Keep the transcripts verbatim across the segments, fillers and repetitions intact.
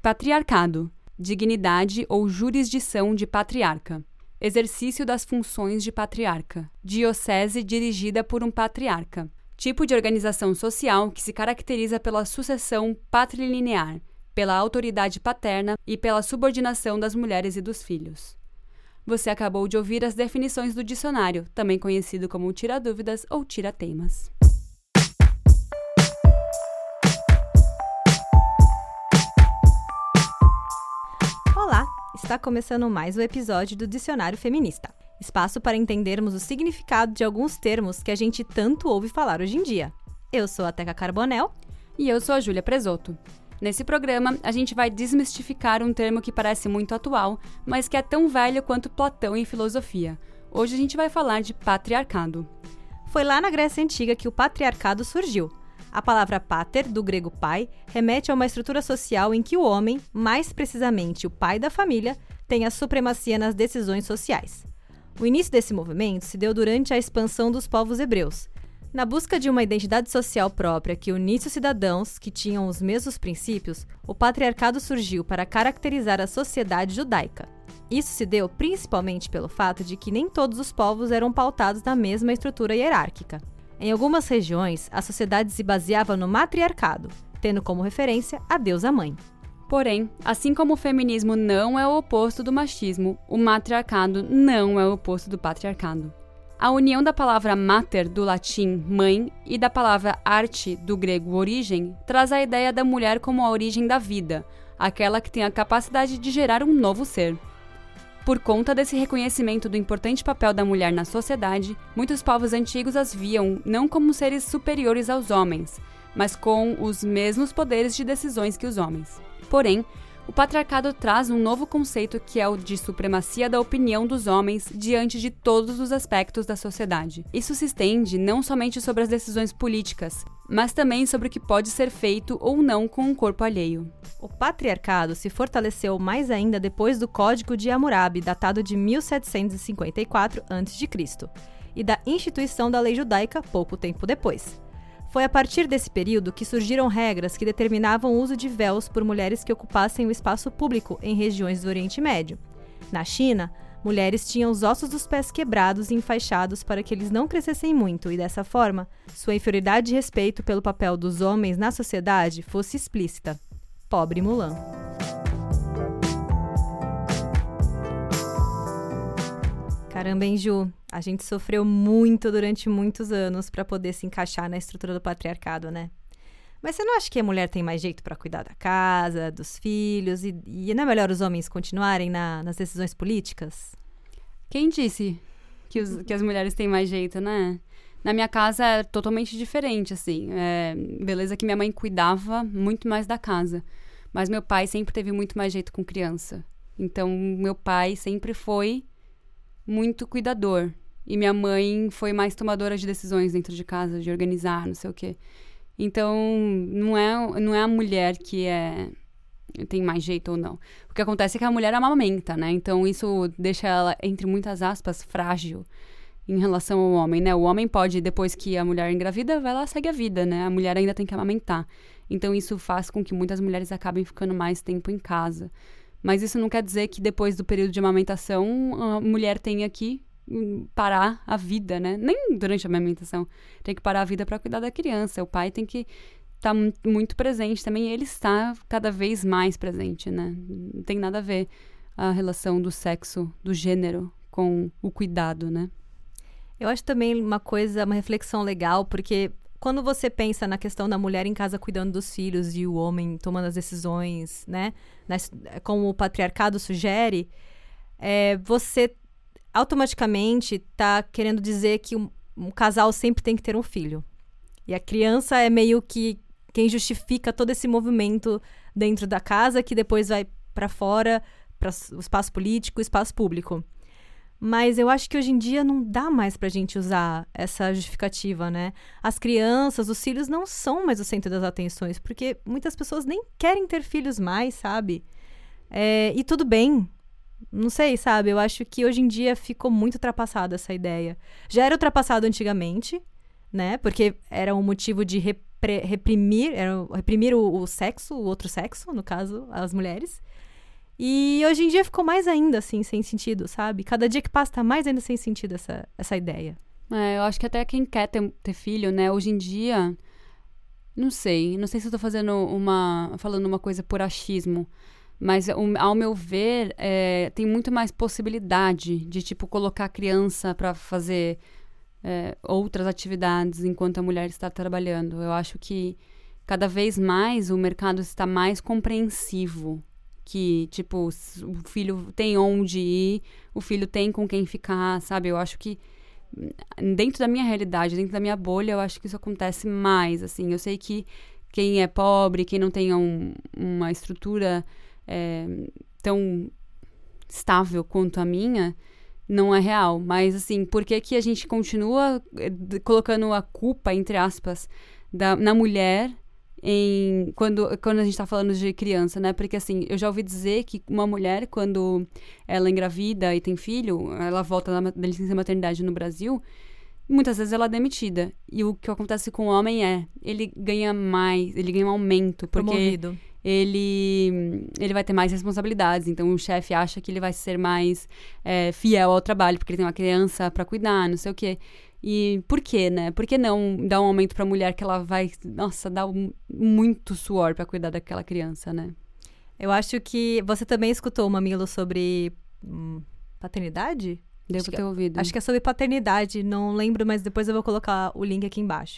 Patriarcado, dignidade ou jurisdição de patriarca. Exercício das funções de patriarca. Diocese dirigida por um patriarca. Tipo de organização social que se caracteriza pela sucessão patrilinear, pela autoridade paterna e pela subordinação das mulheres e dos filhos. Você acabou de ouvir as definições do dicionário, também conhecido como tira-dúvidas ou tira-temas. Olá! Está começando mais um episódio do Dicionário Feminista. Espaço para entendermos o significado de alguns termos que a gente tanto ouve falar hoje em dia. Eu sou a Teca Carbonell. E eu sou a Júlia Presoto. Nesse programa, a gente vai desmistificar um termo que parece muito atual, mas que é tão velho quanto Platão em filosofia. Hoje a gente vai falar de patriarcado. Foi lá na Grécia Antiga que o patriarcado surgiu. A palavra pater, do grego pai, remete a uma estrutura social em que o homem, mais precisamente o pai da família, tem a supremacia nas decisões sociais. O início desse movimento se deu durante a expansão dos povos hebreus. Na busca de uma identidade social própria que unisse os cidadãos que tinham os mesmos princípios, o patriarcado surgiu para caracterizar a sociedade judaica. Isso se deu principalmente pelo fato de que nem todos os povos eram pautados na mesma estrutura hierárquica. Em algumas regiões, a sociedade se baseava no matriarcado, tendo como referência a deusa mãe. Porém, assim como o feminismo não é o oposto do machismo, o matriarcado não é o oposto do patriarcado. A união da palavra mater, do latim mãe, e da palavra arte, do grego origem, traz a ideia da mulher como a origem da vida, aquela que tem a capacidade de gerar um novo ser. Por conta desse reconhecimento do importante papel da mulher na sociedade, muitos povos antigos as viam não como seres superiores aos homens, mas com os mesmos poderes de decisões que os homens. Porém, o patriarcado traz um novo conceito que é o de supremacia da opinião dos homens diante de todos os aspectos da sociedade. Isso se estende não somente sobre as decisões políticas, mas também sobre o que pode ser feito ou não com o corpo alheio. O patriarcado se fortaleceu mais ainda depois do Código de Hammurabi, datado de mil setecentos e cinquenta e quatro antes de Cristo, e da instituição da lei judaica pouco tempo depois. Foi a partir desse período que surgiram regras que determinavam o uso de véus por mulheres que ocupassem o espaço público em regiões do Oriente Médio. Na China, mulheres tinham os ossos dos pés quebrados e enfaixados para que eles não crescessem muito e, dessa forma, sua inferioridade de respeito pelo papel dos homens na sociedade fosse explícita. Pobre Mulan. Caramba, hein, Ju? A gente sofreu muito durante muitos anos para poder se encaixar na estrutura do patriarcado, né? Mas você não acha que a mulher tem mais jeito para cuidar da casa, dos filhos, e, e não é melhor os homens continuarem na, nas decisões políticas? Quem disse que, os, que as mulheres têm mais jeito, né? Na minha casa é totalmente diferente, assim. É, beleza que minha mãe cuidava muito mais da casa, mas meu pai sempre teve muito mais jeito com criança. Então, meu pai sempre foi muito cuidador. E minha mãe foi mais tomadora de decisões dentro de casa, de organizar, não sei o quê. Então, não é, não é a mulher que é, tem mais jeito ou não. O que acontece é que a mulher amamenta, né? Então, isso deixa ela, entre muitas aspas, frágil em relação ao homem, né? O homem pode, depois que a mulher engravida, vai lá, segue a vida, né? A mulher ainda tem que amamentar. Então, isso faz com que muitas mulheres acabem ficando mais tempo em casa. Mas isso não quer dizer que depois do período de amamentação, a mulher tenha que parar a vida, né? Nem durante a amamentação. Tem que parar a vida para cuidar da criança. O pai tem que estar tá muito presente também. Ele está cada vez mais presente, né? Não tem nada a ver a relação do sexo, do gênero, com o cuidado, né? Eu acho também uma coisa, uma reflexão legal, porque quando você pensa na questão da mulher em casa cuidando dos filhos e o homem tomando as decisões, né? Como o patriarcado sugere, é, você automaticamente está querendo dizer que um, um casal sempre tem que ter um filho. E a criança é meio que quem justifica todo esse movimento dentro da casa, que depois vai para fora, para o espaço político, o espaço público. Mas eu acho que hoje em dia não dá mais pra gente usar essa justificativa, né? As crianças, os filhos não são mais o centro das atenções, porque muitas pessoas nem querem ter filhos mais, sabe? É, e tudo bem. Não sei, sabe? Eu acho que hoje em dia ficou muito ultrapassada essa ideia. Já era ultrapassado antigamente, né? Porque era um motivo de repre- reprimir, era reprimir o, o sexo, o outro sexo, no caso, as mulheres. E hoje em dia ficou mais ainda, assim, sem sentido, sabe? Cada dia que passa tá mais ainda sem sentido essa, essa ideia. É, eu acho que até quem quer ter, ter filho, né? Hoje em dia, não sei. Não sei se eu tô fazendo uma... falando uma coisa por achismo. Mas, um, ao meu ver, é, tem muito mais possibilidade de, tipo, colocar a criança pra fazer é, outras atividades enquanto a mulher está trabalhando. Eu acho que cada vez mais o mercado está mais compreensivo. Que, tipo, o filho tem onde ir, o filho tem com quem ficar, sabe? Eu acho que dentro da minha realidade, dentro da minha bolha, eu acho que isso acontece mais, assim. Eu sei que quem é pobre, quem não tem um, uma estrutura é, tão estável quanto a minha, não é real. Mas, assim, por que que a gente continua colocando a culpa, entre aspas, da, na mulher... Em, quando, quando a gente tá falando de criança, né? Porque, assim, eu já ouvi dizer que uma mulher, quando ela engravida e tem filho, ela volta da, da licença maternidade no Brasil, muitas vezes ela é demitida. E o que acontece com o homem é, ele ganha mais, ele ganha um aumento, porque Promovido. ele, ele vai ter mais responsabilidades. Então, o chefe acha que ele vai ser mais é, fiel ao trabalho, porque ele tem uma criança pra cuidar, não sei o quê. E por quê, né? Por que não dar um aumento pra mulher que ela vai, nossa, dar um, muito suor pra cuidar daquela criança, né? Eu acho que você também escutou o Mamilo sobre hum, paternidade? Devo acho ter que, ouvido. Acho que é sobre paternidade, não lembro, mas depois eu vou colocar o link aqui embaixo.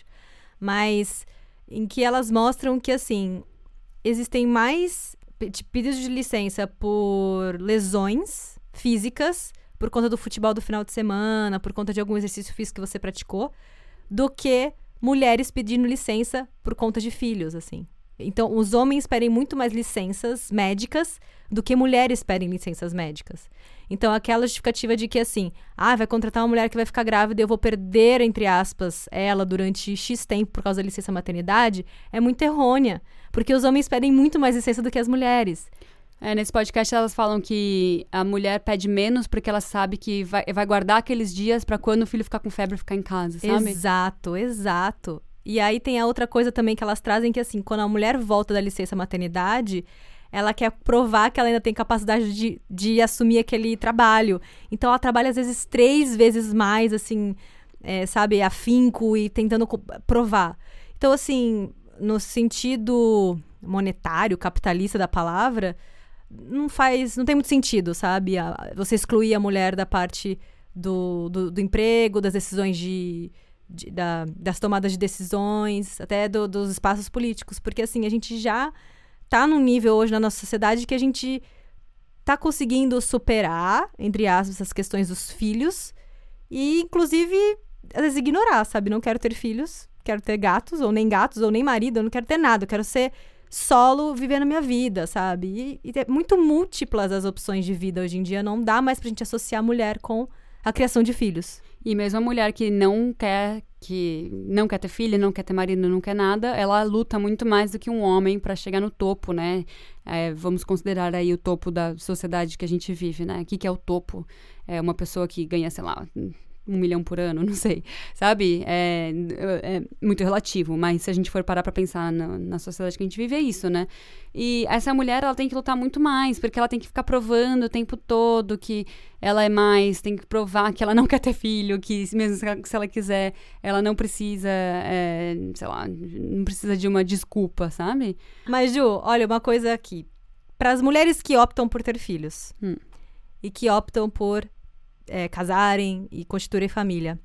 Mas em que elas mostram que, assim, existem mais pedidos de licença por lesões físicas, por conta do futebol do final de semana, por conta de algum exercício físico que você praticou, do que mulheres pedindo licença por conta de filhos, assim. Então, os homens pedem muito mais licenças médicas do que mulheres pedem licenças médicas. Então, aquela justificativa de que, assim, ah, vai contratar uma mulher que vai ficar grávida e eu vou perder, entre aspas, ela durante X tempo por causa da licença maternidade, é muito errônea. Porque os homens pedem muito mais licença do que as mulheres. É, nesse podcast elas falam que a mulher pede menos porque ela sabe que vai, vai guardar aqueles dias pra quando o filho ficar com febre ficar em casa, sabe? Exato, exato. E aí tem a outra coisa também que elas trazem que, assim, quando a mulher volta da licença maternidade, ela quer provar que ela ainda tem capacidade de, de assumir aquele trabalho. Então ela trabalha às vezes três vezes mais, assim, é, sabe, afinco e tentando provar. Então, assim, no sentido monetário, capitalista da palavra, não faz, não tem muito sentido, sabe? A, você excluir a mulher da parte do, do, do emprego, das decisões de, de da, das tomadas de decisões, até do, dos espaços políticos, porque assim, a gente já tá num nível hoje na nossa sociedade que a gente tá conseguindo superar, entre aspas, as questões dos filhos e, inclusive, às vezes ignorar, sabe? Não quero ter filhos, quero ter gatos, ou nem gatos, ou nem marido, eu não quero ter nada, eu quero ser solo vivendo a minha vida, sabe? E, e é muito múltiplas as opções de vida hoje em dia. Não dá mais pra gente associar a mulher com a criação de filhos. E mesmo a mulher que não quer, que não quer ter filho, não quer ter marido, não quer nada, ela luta muito mais do que um homem pra chegar no topo, né? É, vamos considerar aí o topo da sociedade que a gente vive, né? O que, que é o topo? É uma pessoa que ganha, sei lá, um milhão por ano, não sei, sabe? É, é muito relativo, mas se a gente for parar pra pensar na, na sociedade que a gente vive, é isso, né? E essa mulher, ela tem que lutar muito mais, porque ela tem que ficar provando o tempo todo que ela é mais, tem que provar que ela não quer ter filho, que mesmo se ela quiser, ela não precisa, é, sei lá, não precisa de uma desculpa, sabe? Mas, Ju, olha, uma coisa aqui. Para as mulheres que optam por ter filhos hum. e que optam por É, casarem e constituírem família.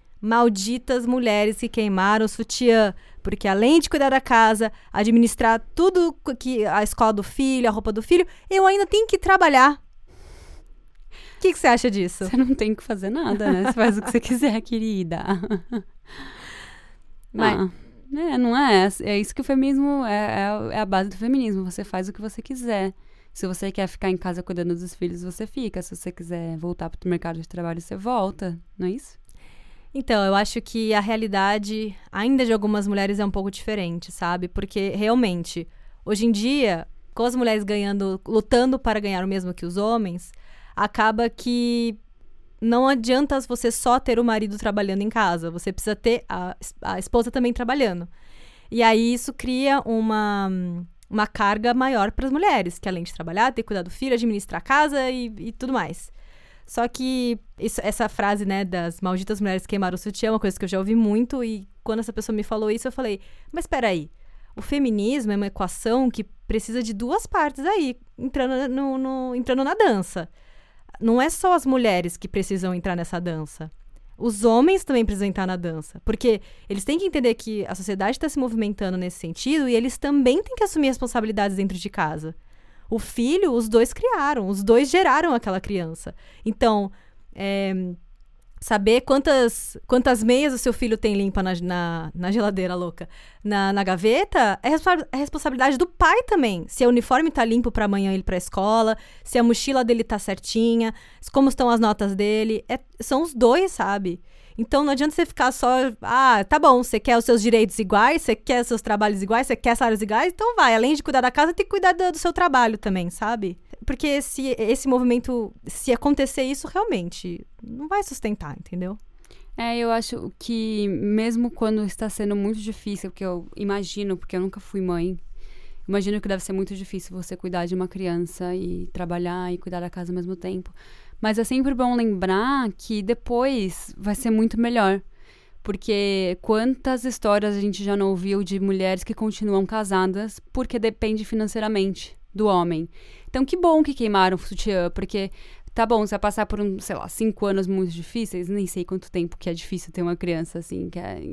Malditas mulheres que queimaram o sutiã, porque além de cuidar da casa, administrar tudo que a escola do filho, a roupa do filho, eu ainda tenho que trabalhar. O que, que você acha disso? Você não tem que fazer nada, né? Você faz o que você quiser, querida. Mas, ah, é, não é? É isso que o feminismo é, é, é a base do feminismo. Você faz o que você quiser. Se você quer ficar em casa cuidando dos filhos, você fica. Se você quiser voltar para o mercado de trabalho, você volta. Não é isso? Então, eu acho que a realidade ainda de algumas mulheres é um pouco diferente, sabe? Porque, realmente, hoje em dia, com as mulheres ganhando, lutando para ganhar o mesmo que os homens, acaba que não adianta você só ter o marido trabalhando em casa. Você precisa ter a, a esposa também trabalhando. E aí isso cria uma, uma carga maior para as mulheres, que além de trabalhar, ter que cuidar do filho, administrar a casa e, e tudo mais. Só que isso, essa frase, né, das malditas mulheres que queimaram o sutiã é uma coisa que eu já ouvi muito. E quando essa pessoa me falou isso, eu falei, mas peraí, o feminismo é uma equação que precisa de duas partes aí, entrando, no, no, entrando na dança. Não é só as mulheres que precisam entrar nessa dança. Os homens também precisam entrar na dança. Porque eles têm que entender que a sociedade está se movimentando nesse sentido e eles também têm que assumir responsabilidades dentro de casa. O filho, os dois criaram, os dois geraram aquela criança. Então, é, saber quantas, quantas meias o seu filho tem limpa na, na, na geladeira, louca, na, na gaveta, é, respo- é responsabilidade do pai também. Se o uniforme tá limpo para amanhã ir pra escola, se a mochila dele tá certinha, como estão as notas dele. É, são os dois, sabe? Então não adianta você ficar só, ah, tá bom, você quer os seus direitos iguais, você quer os seus trabalhos iguais, você quer salários iguais, então vai. Além de cuidar da casa, tem que cuidar do, do seu trabalho também, sabe? Porque se esse movimento, se acontecer isso, realmente não vai sustentar, entendeu? É, eu acho que mesmo quando está sendo muito difícil, porque eu imagino, porque eu nunca fui mãe, imagino que deve ser muito difícil você cuidar de uma criança e trabalhar e cuidar da casa ao mesmo tempo. Mas é sempre bom lembrar que depois vai ser muito melhor. Porque quantas histórias a gente já não ouviu de mulheres que continuam casadas porque depende financeiramente do homem. Então, que bom que queimaram o sutiã, porque tá bom, você vai passar por, um, sei lá, cinco anos muito difíceis, nem sei quanto tempo que é difícil ter uma criança, assim, que é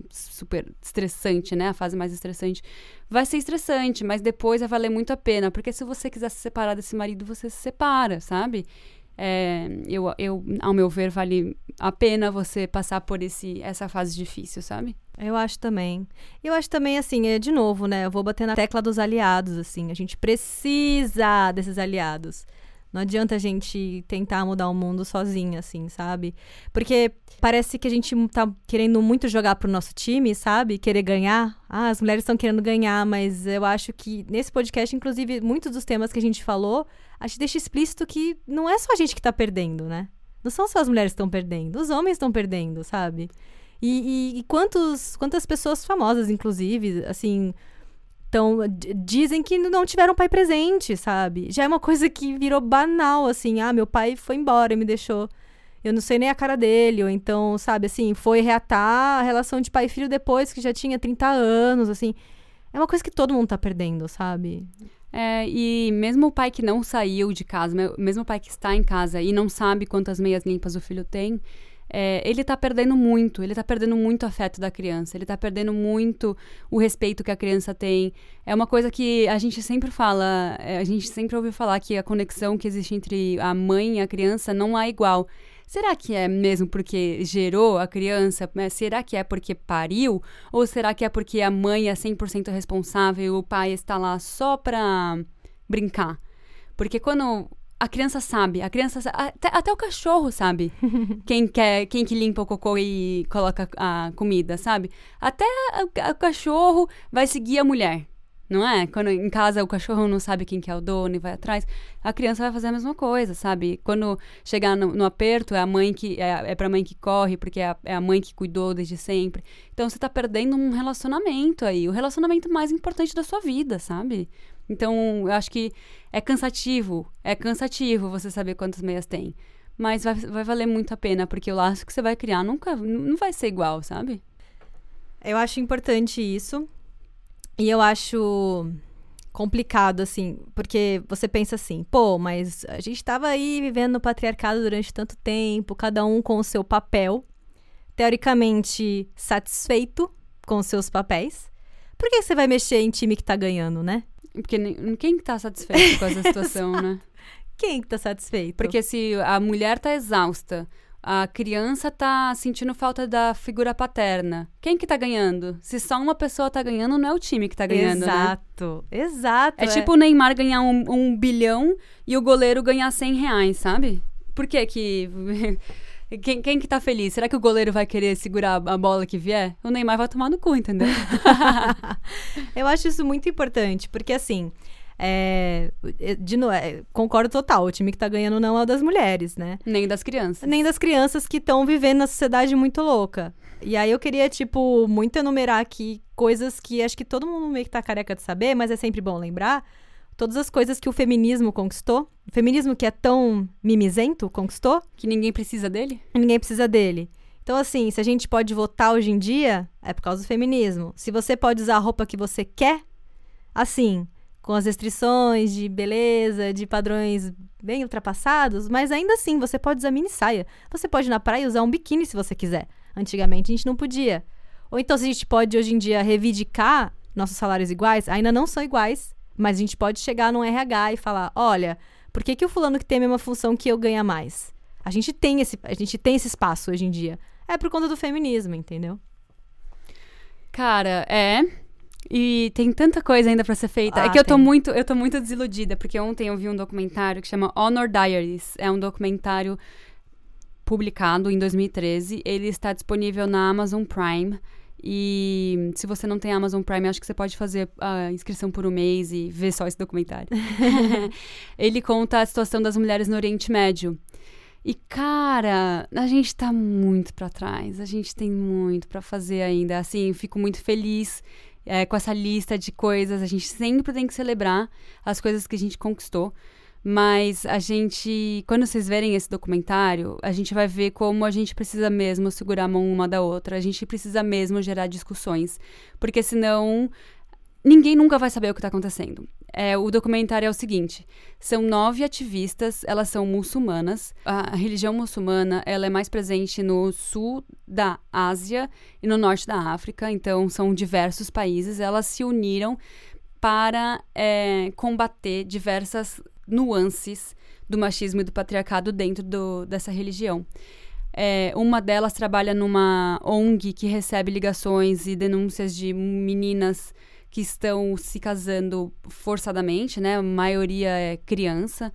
super estressante, né? A fase mais estressante. Vai ser estressante, mas depois vai valer muito a pena, porque se você quiser se separar desse marido, você se separa, sabe? É, eu, eu, ao meu ver, vale a pena você passar por esse, essa fase difícil, sabe? Eu acho também. Eu acho também, assim, é, de novo, né? Eu vou bater na tecla dos aliados, assim. A gente precisa desses aliados. Não adianta a gente tentar mudar o mundo sozinha, assim, sabe? Porque parece que a gente tá querendo muito jogar pro nosso time, sabe? Querer ganhar. Ah, as mulheres estão querendo ganhar, mas eu acho que nesse podcast, inclusive, muitos dos temas que a gente falou, a gente deixa explícito que não é só a gente que tá perdendo, né? Não são só as mulheres que estão perdendo, os homens estão perdendo, sabe? E, e, e quantos, quantas pessoas famosas, inclusive, assim... Então, d- dizem que não tiveram pai presente, sabe? Já é uma coisa que virou banal, assim. Ah, meu pai foi embora e me deixou. Eu não sei nem a cara dele. Ou então, sabe, assim, foi reatar a relação de pai e filho depois que já tinha trinta anos, assim. É uma coisa que todo mundo tá perdendo, sabe? É, e mesmo o pai que não saiu de casa, mesmo o pai que está em casa e não sabe quantas meias limpas o filho tem... É, ele tá perdendo muito, ele tá perdendo muito o afeto da criança, ele tá perdendo muito o respeito que a criança tem. É uma coisa que a gente sempre fala, a gente sempre ouviu falar que a conexão que existe entre a mãe e a criança não é igual. Será que é mesmo porque gerou a criança? Será que é porque pariu? Ou será que é porque a mãe é cem por cento responsável e o pai está lá só pra brincar? Porque quando... A criança sabe, a criança sabe, até, até o cachorro sabe quem, quer, quem que limpa o cocô e coloca a comida, sabe? Até o, o cachorro vai seguir a mulher, não é? Quando em casa o cachorro não sabe quem que é o dono e vai atrás, a criança vai fazer a mesma coisa, sabe? Quando chegar no, no aperto, é a mãe que é, é pra mãe que corre, porque é a, é a mãe que cuidou desde sempre. Então você tá perdendo um relacionamento aí, o relacionamento mais importante da sua vida, sabe? Então, eu acho que é cansativo, é cansativo você saber quantas meias tem. Mas vai, vai valer muito a pena, porque o laço que você vai criar nunca, não vai ser igual, sabe? Eu acho importante isso. E eu acho complicado, assim, porque você pensa assim, pô, mas a gente tava aí vivendo no patriarcado durante tanto tempo, cada um com o seu papel, teoricamente satisfeito com os seus papéis. Por que você vai mexer em time que tá ganhando, né? Porque quem tá satisfeito com essa situação, né? Quem que tá satisfeito? Porque se a mulher tá exausta, a criança tá sentindo falta da figura paterna, quem que tá ganhando? Se só uma pessoa tá ganhando, não é o time que tá ganhando, exato, né? Exato, É, é tipo o Neymar ganhar um, um bilhão e o goleiro ganhar cem reais, sabe? Por que que... Quem, quem que tá feliz? Será que o goleiro vai querer segurar a bola que vier? O Neymar vai tomar no cu, entendeu? Eu acho isso muito importante, porque assim, É, de novo, é, concordo total, o time que tá ganhando não é o das mulheres, né? Nem das crianças. Nem das crianças que estão vivendo na sociedade muito louca. E aí eu queria, tipo, muito enumerar aqui coisas que acho que todo mundo meio que tá careca de saber, mas é sempre bom lembrar. Todas as coisas que o feminismo conquistou. O feminismo que é tão mimizento conquistou. Que ninguém precisa dele? Ninguém precisa dele. Então, assim, se a gente pode votar hoje em dia, é por causa do feminismo. Se você pode usar a roupa que você quer, assim, com as restrições de beleza, de padrões bem ultrapassados, mas ainda assim, você pode usar mini saia. Você pode ir na praia e usar um biquíni se você quiser. Antigamente, a gente não podia. Ou então, se a gente pode, hoje em dia, reivindicar nossos salários iguais, ainda não são iguais, mas a gente pode chegar num R H e falar, olha, por que que o fulano que tem a mesma função que eu ganha mais? A gente tem esse, a gente tem esse espaço hoje em dia. É por conta do feminismo, entendeu? Cara, é... E tem tanta coisa ainda pra ser feita. Ah, é que eu tô, tem. muito, eu tô muito desiludida, porque ontem eu vi um documentário que chama Honor Diaries. É um documentário publicado em dois mil e treze. Ele está disponível na Amazon Prime. E se você não tem Amazon Prime, acho que você pode fazer a inscrição por um mês e ver só esse documentário. Ele conta a situação das mulheres no Oriente Médio. E, cara, a gente tá muito pra trás. A gente tem muito pra fazer ainda. Assim, fico muito feliz é, com essa lista de coisas. A gente sempre tem que celebrar as coisas que a gente conquistou. Mas a gente, quando vocês verem esse documentário, a gente vai ver como a gente precisa mesmo segurar a mão uma da outra. A gente precisa mesmo gerar discussões. Porque senão, ninguém nunca vai saber o que está acontecendo. É, o documentário é o seguinte, são nove ativistas, elas são muçulmanas. A, a religião muçulmana, ela é mais presente no sul da Ásia e no norte da África. Então, são diversos países. Elas se uniram para é, combater diversas nuances do machismo e do patriarcado dentro do, dessa religião. É, uma delas trabalha numa O N G que recebe ligações e denúncias de meninas que estão se casando forçadamente, né? A maioria é criança.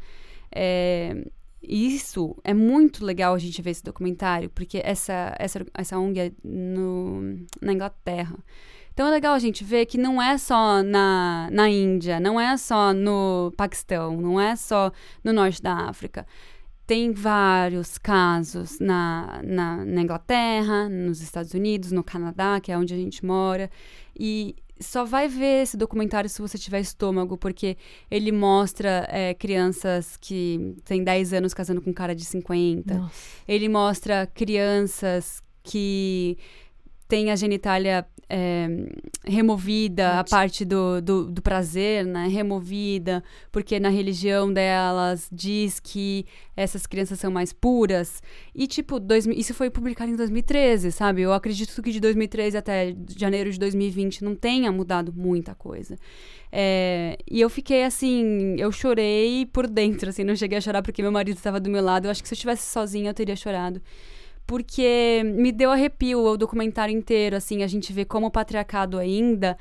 É, isso é muito legal a gente ver esse documentário, porque essa, essa, essa O N G é no, na Inglaterra. Então é legal a gente ver que não é só na, na Índia, não é só no Paquistão, não é só no norte da África. Tem vários casos na, na, na Inglaterra, nos Estados Unidos, no Canadá, que é onde a gente mora. E só vai ver esse documentário se você tiver estômago, porque ele mostra é, crianças que têm dez anos casando com um cara de cinquenta. Nossa. Ele mostra crianças que têm a genitália é, removida, Gente. a parte do, do, do prazer, né, removida, porque na religião delas diz que essas crianças são mais puras. E, tipo, dois, isso foi publicado em dois mil e treze, sabe? Eu acredito que de dois mil e treze até janeiro de dois mil e vinte não tenha mudado muita coisa. É, e eu fiquei, assim, eu chorei por dentro, assim, não cheguei a chorar porque meu marido estava do meu lado. Eu acho que se eu estivesse sozinha eu teria chorado. Porque me deu arrepio o documentário inteiro, assim, a gente vê como o patriarcado ainda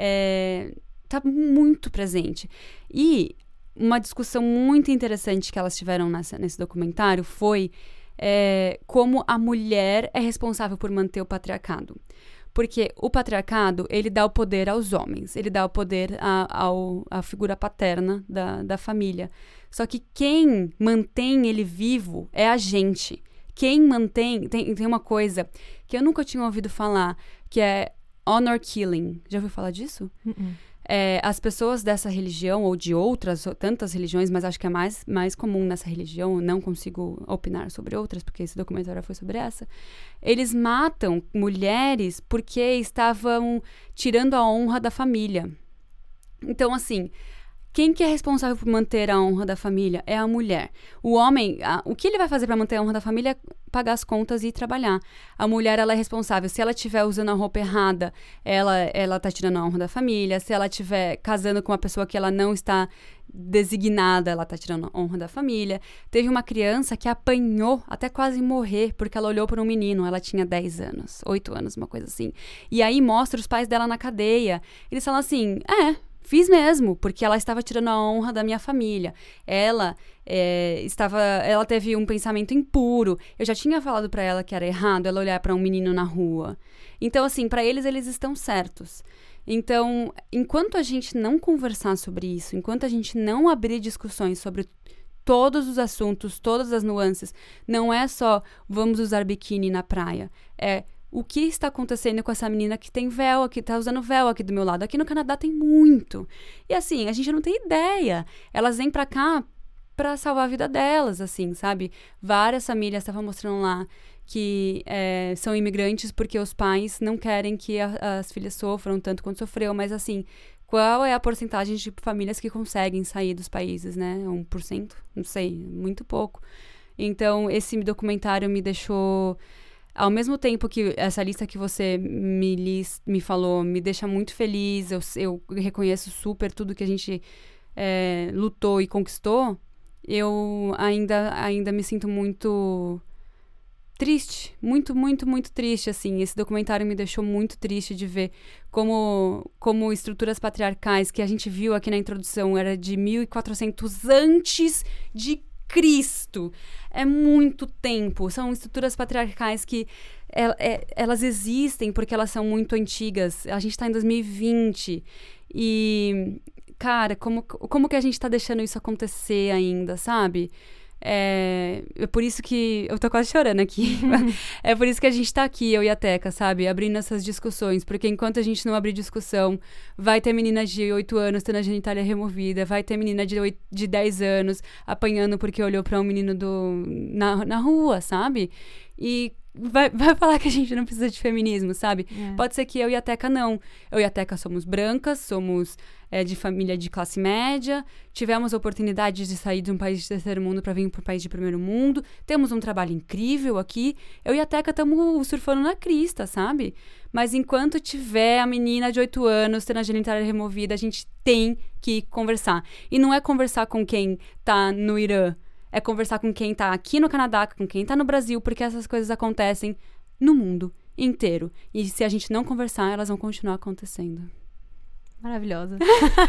é, tá muito presente. E uma discussão muito interessante que elas tiveram nessa, nesse documentário foi é, como a mulher é responsável por manter o patriarcado. Porque o patriarcado, ele dá o poder aos homens, ele dá o poder à, ao, à figura paterna da, da família. Só que quem mantém ele vivo é a gente. Quem mantém... Tem, tem uma coisa que eu nunca tinha ouvido falar, que é honor killing. Já ouviu falar disso? Uh-uh. É, as pessoas dessa religião, ou de outras, tantas religiões, mas acho que é mais, mais comum nessa religião, não consigo opinar sobre outras, porque esse documentário foi sobre essa, eles matam mulheres porque estavam tirando a honra da família. Então, assim... Quem que é responsável por manter a honra da família? É a mulher. O homem, a, o que ele vai fazer para manter a honra da família é pagar as contas e ir trabalhar. A mulher, ela é responsável. Se ela estiver usando a roupa errada, ela, ela tá tirando a honra da família. Se ela estiver casando com uma pessoa que ela não está designada, ela tá tirando a honra da família. Teve uma criança que apanhou até quase morrer porque ela olhou para um menino. Ela tinha dez anos, oito anos, uma coisa assim. E aí mostra os pais dela na cadeia. Eles falam assim, é... Fiz mesmo, porque ela estava tirando a honra da minha família. Ela é, estava, ela teve um pensamento impuro. Eu já tinha falado para ela que era errado ela olhar para um menino na rua. Então, assim, para eles, eles estão certos. Então, enquanto a gente não conversar sobre isso, enquanto a gente não abrir discussões sobre todos os assuntos, todas as nuances, não é só vamos usar biquíni na praia, é o que está acontecendo com essa menina que tem véu, que tá usando véu aqui do meu lado. Aqui no Canadá tem muito. E assim, a gente não tem ideia. Elas vêm pra cá pra salvar a vida delas, assim, sabe? Várias famílias estavam mostrando lá que é, são imigrantes porque os pais não querem que a, as filhas sofram tanto quanto sofreu. Mas assim, qual é a porcentagem de famílias que conseguem sair dos países, né? um por cento? Não sei, muito pouco. Então, esse documentário me deixou... Ao mesmo tempo que essa lista que você me, lis, me falou me deixa muito feliz, eu, eu reconheço super tudo que a gente é, lutou e conquistou, eu ainda, ainda me sinto muito triste, muito, muito, muito triste, assim. Esse documentário me deixou muito triste de ver como, como estruturas patriarcais que a gente viu aqui na introdução era de mil e quatrocentos antes de Cristo. É muito tempo. São estruturas patriarcais que é, é, elas existem porque elas são muito antigas. A gente está em dois mil e vinte e, cara, como, como que a gente está deixando isso acontecer ainda, sabe? É, é por isso que... Eu tô quase chorando aqui. É por isso que a gente tá aqui, eu e a Teca, sabe? Abrindo essas discussões. Porque enquanto a gente não abrir discussão, vai ter menina de oito anos tendo a genitália removida. Vai ter menina de, oito, de dez anos apanhando porque olhou pra um menino do, na, na rua, sabe? E... Vai, vai falar que a gente não precisa de feminismo, sabe? É. Pode ser que eu e a Teca não. Eu e a Teca somos brancas, somos é, de família de classe média, tivemos a oportunidade de sair de um país de terceiro mundo para vir para um país de primeiro mundo, temos um trabalho incrível aqui. Eu e a Teca estamos surfando na crista, sabe? Mas enquanto tiver a menina de oito anos tendo a genitália removida, a gente tem que conversar. E não é conversar com quem tá no Irã. É conversar com quem tá aqui no Canadá, com quem tá no Brasil, porque essas coisas acontecem no mundo inteiro. E se a gente não conversar, elas vão continuar acontecendo. Maravilhosa.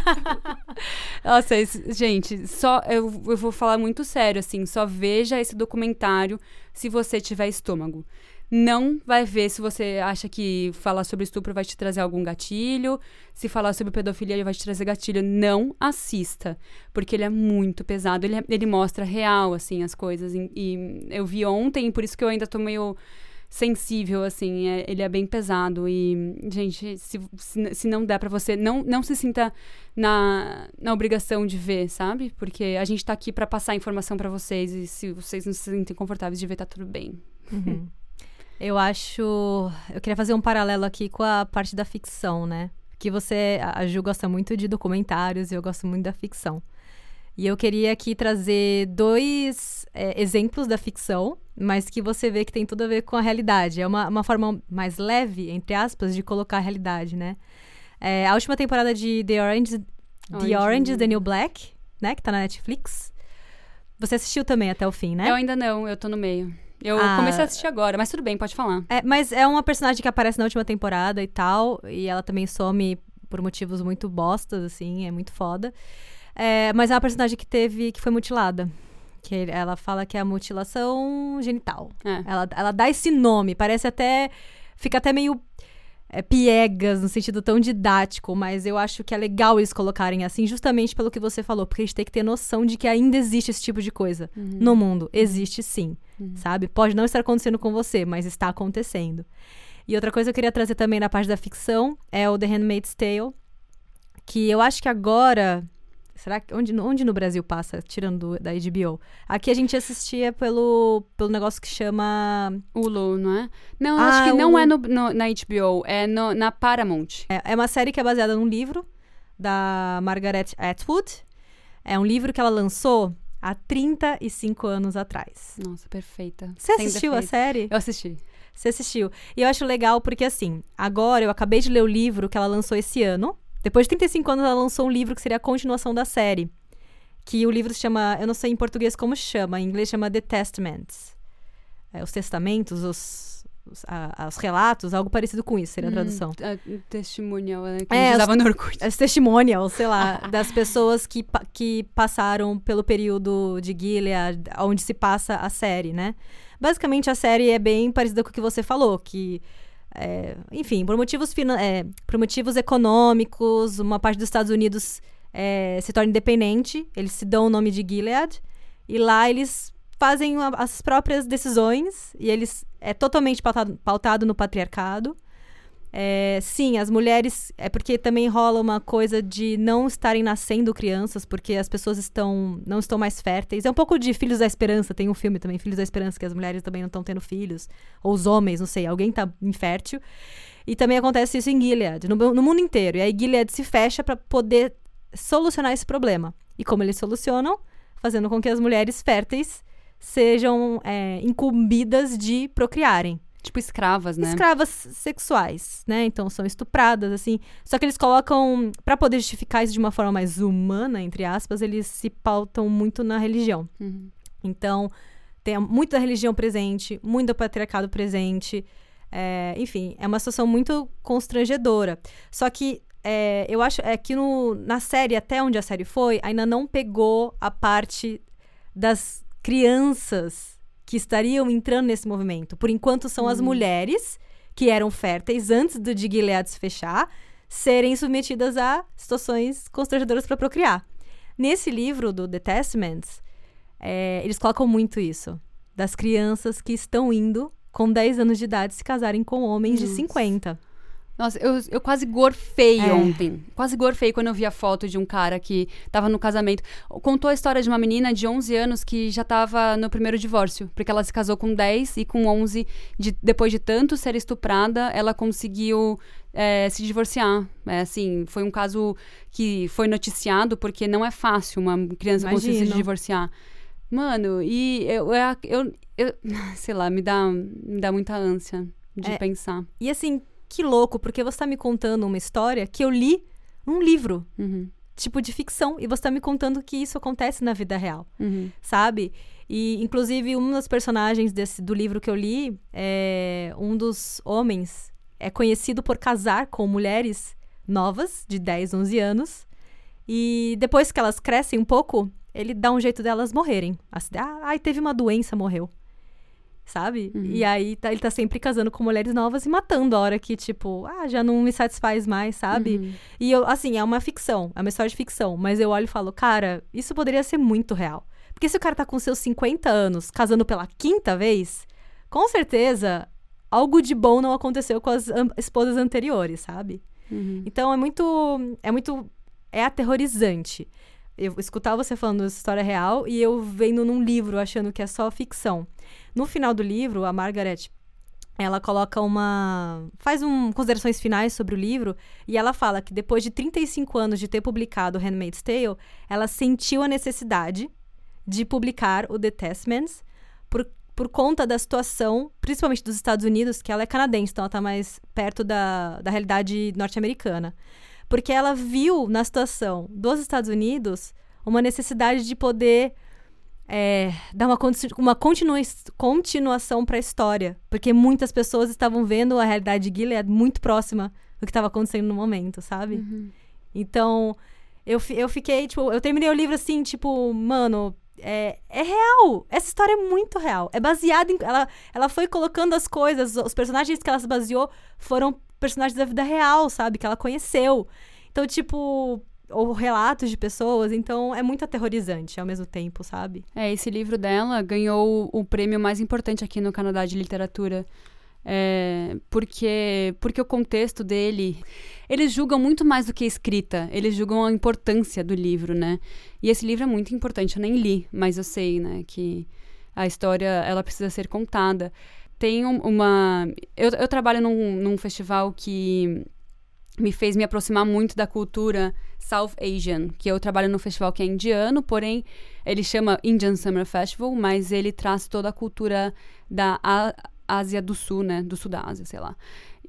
Nossa, esse, gente, só eu, eu vou falar muito sério, assim, só veja esse documentário se você tiver estômago. Não vai ver se você acha que falar sobre estupro vai te trazer algum gatilho, se falar sobre pedofilia ele vai te trazer gatilho. Não assista, porque ele é muito pesado, ele, ele mostra real, assim, as coisas. E, e eu vi ontem, por isso que eu ainda tô meio sensível, assim, é, ele é bem pesado. E, gente, se, se, se não der pra você, não, não se sinta na, na obrigação de ver, sabe? Porque a gente tá aqui pra passar informação pra vocês, e se vocês não se sentem confortáveis de ver, tá tudo bem. Uhum. Eu acho... Eu queria fazer um paralelo aqui com a parte da ficção, né? Que você... A Ju gosta muito de documentários e eu gosto muito da ficção. E eu queria aqui trazer dois é, exemplos da ficção, mas que você vê que tem tudo a ver com a realidade. É uma, uma forma mais leve, entre aspas, de colocar a realidade, né? É, a última temporada de The Orange, Orange, The Orange is the New Black, né? Que tá na Netflix. Você assistiu também até o fim, né? Eu ainda não, eu tô no meio. Eu Ah. comecei a assistir agora, mas tudo bem, pode falar. É, mas é uma personagem que aparece na última temporada e tal, e ela também some por motivos muito bostas, assim, é muito foda. É, mas é uma personagem que teve, que foi mutilada. Que ele- ela fala que é a mutilação genital. É. Ela, ela dá esse nome, parece até, fica até meio é, piegas, no sentido tão didático, mas eu acho que é legal eles colocarem assim, justamente pelo que você falou, porque a gente tem que ter noção de que ainda existe esse tipo de coisa no mundo. Existe sim, sabe? Pode não estar acontecendo com você, mas está acontecendo. E outra coisa que eu queria trazer também na parte da ficção é o The Handmaid's Tale, que eu acho que agora... Será que... Onde, onde no Brasil passa, tirando do- da H B O? Aqui a gente assistia pelo, pelo negócio que chama... Hulu, não é? Não, eu Ah, acho que não Hulu. é no, no- na H B O, é no- na Paramount. É, é uma série que é baseada num livro da Margaret Atwood. É um livro que ela lançou há trinta e cinco anos atrás. Nossa, perfeita. Você Sem assistiu a defeito. série? Eu assisti. Você assistiu. E eu acho legal porque, assim, agora eu acabei de ler o livro que ela lançou esse ano. Depois de trinta e cinco anos, ela lançou um livro que seria a continuação da série. Que o livro se chama... Eu não sei em português como chama. Em inglês chama The Testaments. É, os testamentos, os, os, a- os relatos, algo parecido com isso, seria a tradução. Hum, a- testemunhal, né? Que É, a gente os- usava no Orkut. As testimonials, sei lá, das pessoas que, pa- que passaram pelo período de Gilead, onde se passa a série, né? Basicamente, a série é bem parecida com o que você falou, que É, enfim, por motivos, finan- é, por motivos econômicos, uma parte dos Estados Unidos é, se torna independente, eles se dão o nome de Gilead, e lá eles fazem a, as próprias decisões, e eles é totalmente pautado, pautado no patriarcado. É, sim, as mulheres, é porque também rola uma coisa de não estarem nascendo crianças, porque as pessoas estão, não estão mais férteis. É um pouco de Filhos da Esperança, tem um filme também, Filhos da Esperança, que as mulheres também não estão tendo filhos, ou os homens, não sei, alguém tá infértil. E também acontece isso em Gilead, no, no mundo inteiro. E aí Gilead se fecha para poder solucionar esse problema. E como eles solucionam? Fazendo com que as mulheres férteis sejam é, incumbidas de procriarem. Tipo escravas, né? Escravas sexuais, né? Então, são estupradas, assim. Só que eles colocam, pra poder justificar isso de uma forma mais humana, entre aspas, eles se pautam muito na religião. Uhum. Então, tem muito da religião presente, muito do patriarcado presente. É, enfim, é uma situação muito constrangedora. Só que é, eu acho é que no, na série, até onde a série foi, ainda não pegou a parte das crianças que estariam entrando nesse movimento. Por enquanto, são hum. as mulheres que eram férteis antes do de Gilead se fechar, serem submetidas a situações constrangedoras para procriar. Nesse livro do The Testaments, é, eles colocam muito isso. Das crianças que estão indo, com dez anos de idade, se casarem com homens Nossa. de cinquenta. Nossa, eu, eu quase gorfei É. ontem. Quase gorfei quando eu vi a foto de um cara que tava no casamento. Contou a história de uma menina de onze anos que já tava no primeiro divórcio. Porque ela se casou com dez e com onze, de, depois de tanto ser estuprada, ela conseguiu é, se divorciar. É, assim, foi um caso que foi noticiado porque não é fácil uma criança conseguir se divorciar. Mano, e eu, eu, eu, eu sei lá, me dá, me dá muita ânsia de É. pensar. E assim, que louco, porque você tá me contando uma história que eu li num livro, Uhum, tipo de ficção, e você tá me contando que isso acontece na vida real, uhum. sabe? E, inclusive, um dos personagens desse, do livro que eu li, é, um dos homens é conhecido por casar com mulheres novas, de dez, onze anos, e depois que elas crescem um pouco, ele dá um jeito delas morrerem. Assim, ah, ai, teve uma doença, morreu. Sabe? Uhum. E aí tá, ele tá sempre casando com mulheres novas e matando a hora que, tipo, ah, já não me satisfaz mais, sabe? Uhum. E eu, assim, é uma ficção, é uma história de ficção, mas eu olho e falo, cara, isso poderia ser muito real. Porque se o cara tá com seus cinquenta anos, casando pela quinta vez, com certeza algo de bom não aconteceu com as am- esposas anteriores, sabe? Uhum. Então é muito, é muito, é aterrorizante. Eu escutar você falando dessa história real e eu vendo num livro achando que é só ficção. No final do livro, a Margaret, ela coloca uma... faz um, considerações finais sobre o livro e ela fala que depois de trinta e cinco anos de ter publicado Handmaid's Tale, ela sentiu a necessidade de publicar o The Testaments por, por conta da situação, principalmente dos Estados Unidos, que ela é canadense, então ela está mais perto da, da realidade norte-americana. Porque ela viu na situação dos Estados Unidos uma necessidade de poder é, dar uma, continu- uma continua- continuação para a história. Porque muitas pessoas estavam vendo a realidade de Gilead muito próxima do que estava acontecendo no momento, sabe? Uhum. Então, eu, fi- eu fiquei, tipo, eu terminei o livro assim, tipo, mano, é, é real. Essa história é muito real. É baseada em... Ela, ela foi colocando as coisas, os personagens que ela se baseou foram personagens da vida real, sabe? Que ela conheceu. Então, tipo... Ou relatos de pessoas. Então, é muito aterrorizante ao mesmo tempo, sabe? É, esse livro dela ganhou o prêmio mais importante aqui no Canadá de literatura. É, porque, porque o contexto dele... Eles julgam muito mais do que a escrita. Eles julgam a importância do livro, né? E esse livro é muito importante. Eu nem li, mas eu sei, né? Que a história, ela precisa ser contada. Tem um, uma... Eu, eu trabalho num, num festival que me fez me aproximar muito da cultura South Asian, que eu trabalho num festival que é indiano, porém ele chama Indian Summer Festival, mas ele traz toda a cultura da Á- Ásia do Sul, né? Do Sul da Ásia, sei lá.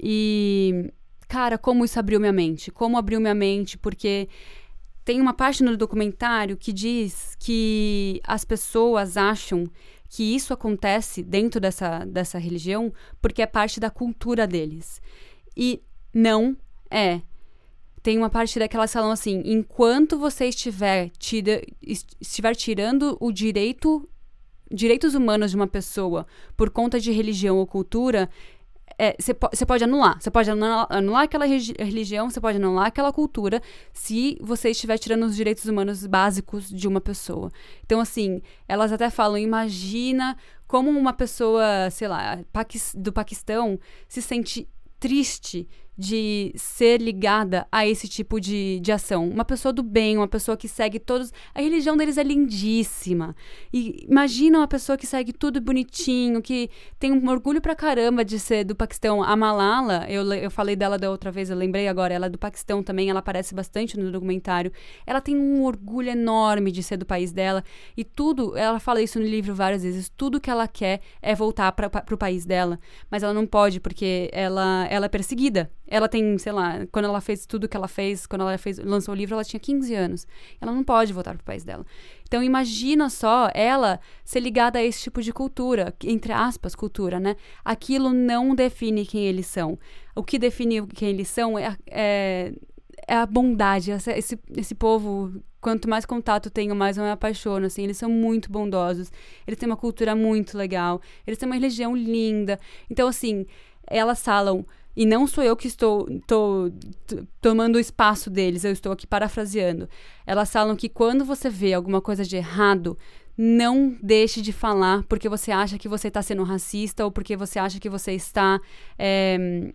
E, cara, como isso abriu minha mente? Como abriu minha mente? Porque tem uma parte no documentário que diz que as pessoas acham que isso acontece dentro dessa, dessa religião porque é parte da cultura deles. E não é. Tem uma parte daquelas que falam assim, enquanto você estiver, tira, estiver tirando o direito, direitos humanos de uma pessoa por conta de religião ou cultura, Você é, pode anular. Você pode anular, anular aquela regi- religião, você pode anular aquela cultura se você estiver tirando os direitos humanos básicos de uma pessoa. Então, assim, elas até falam, imagina como uma pessoa, sei lá, do Paquistão se sente triste de ser ligada a esse tipo de, de ação. Uma pessoa do bem, uma pessoa que segue todos... A religião deles é lindíssima. E imagina uma pessoa que segue tudo bonitinho, que tem um orgulho pra caramba de ser do Paquistão. A Malala, eu, eu falei dela da outra vez, eu lembrei agora, ela é do Paquistão também, ela aparece bastante no documentário. Ela tem um orgulho enorme de ser do país dela. E tudo, ela fala isso no livro várias vezes, tudo que ela quer é voltar pra, pra, pro país dela. Mas ela não pode, porque ela, ela é perseguida. Ela tem, sei lá, quando ela fez tudo que ela fez, quando ela fez, lançou o livro, ela tinha quinze anos. Ela não pode voltar pro país dela. Então, imagina só ela ser ligada a esse tipo de cultura, entre aspas, cultura, né? Aquilo não define quem eles são. O que define quem eles são é, é, é a bondade. Esse, esse, esse povo, quanto mais contato tenho, mais eu me apaixono, assim. Eles são muito bondosos. Eles têm uma cultura muito legal. Eles têm uma religião linda. Então, assim, elas falam... E não sou eu que estou tô, t- tomando o espaço deles, eu estou aqui parafraseando. Elas falam que quando você vê alguma coisa de errado, não deixe de falar porque você acha que você está sendo racista ou porque você acha que você está é,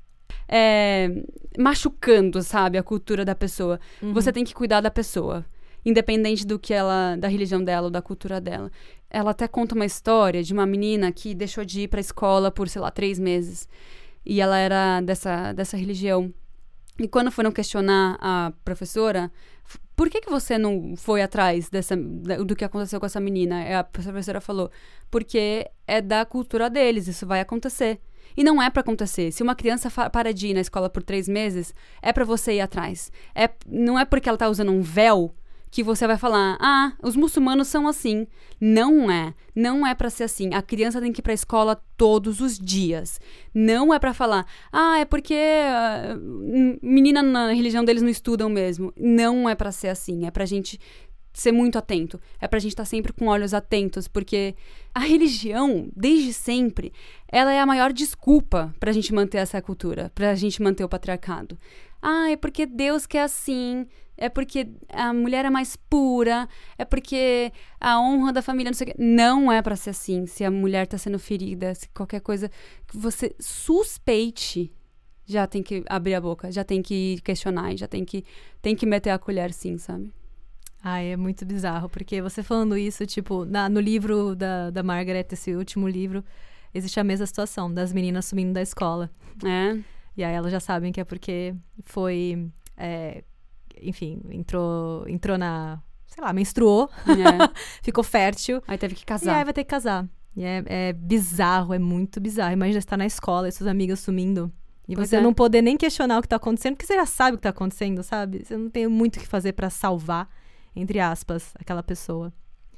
é, machucando, sabe, a cultura da pessoa. Uhum. Você tem que cuidar da pessoa, independente do que ela, da religião dela ou da cultura dela. Ela até conta uma história de uma menina que deixou de ir para a escola por, sei lá, três meses. E ela era dessa, dessa religião. E quando foram questionar a professora, por que que você não foi atrás dessa, do que aconteceu com essa menina? A professora falou, porque é da cultura deles, isso vai acontecer. E não é pra acontecer. Se uma criança fa- para de ir na escola por três meses, é pra você ir atrás. É, não é porque ela tá usando um véu que você vai falar, ah, os muçulmanos são assim. Não é. Não é pra ser assim. A criança tem que ir pra escola todos os dias. Não é pra falar, ah, é porque uh, menina na religião deles não estudam mesmo. Não é pra ser assim. É pra gente ser muito atento. É pra gente estar sempre com olhos atentos, porque a religião, desde sempre, ela é a maior desculpa pra gente manter essa cultura, pra gente manter o patriarcado. Ah, é porque Deus quer assim... É porque a mulher é mais pura, é porque a honra da família, não sei o quê. Não é pra ser assim. Se a mulher tá sendo ferida, se qualquer coisa que você suspeite, já tem que abrir a boca, já tem que questionar, já tem que, tem que meter a colher sim, sabe? Ai, é muito bizarro, porque você falando isso, tipo, na, no livro da, da Margaret, esse último livro, existe a mesma situação, das meninas sumindo da escola. É. E aí elas já sabem que é porque foi... É, enfim, entrou, entrou na, sei lá, menstruou, é. Ficou fértil. Aí teve que casar. E aí vai ter que casar. E é, é bizarro, é muito bizarro. Imagina você estar na escola e suas amigas sumindo. E pois você é. não poder nem questionar o que tá acontecendo, porque você já sabe o que tá acontecendo, sabe? Você não tem muito o que fazer pra salvar, entre aspas, aquela pessoa.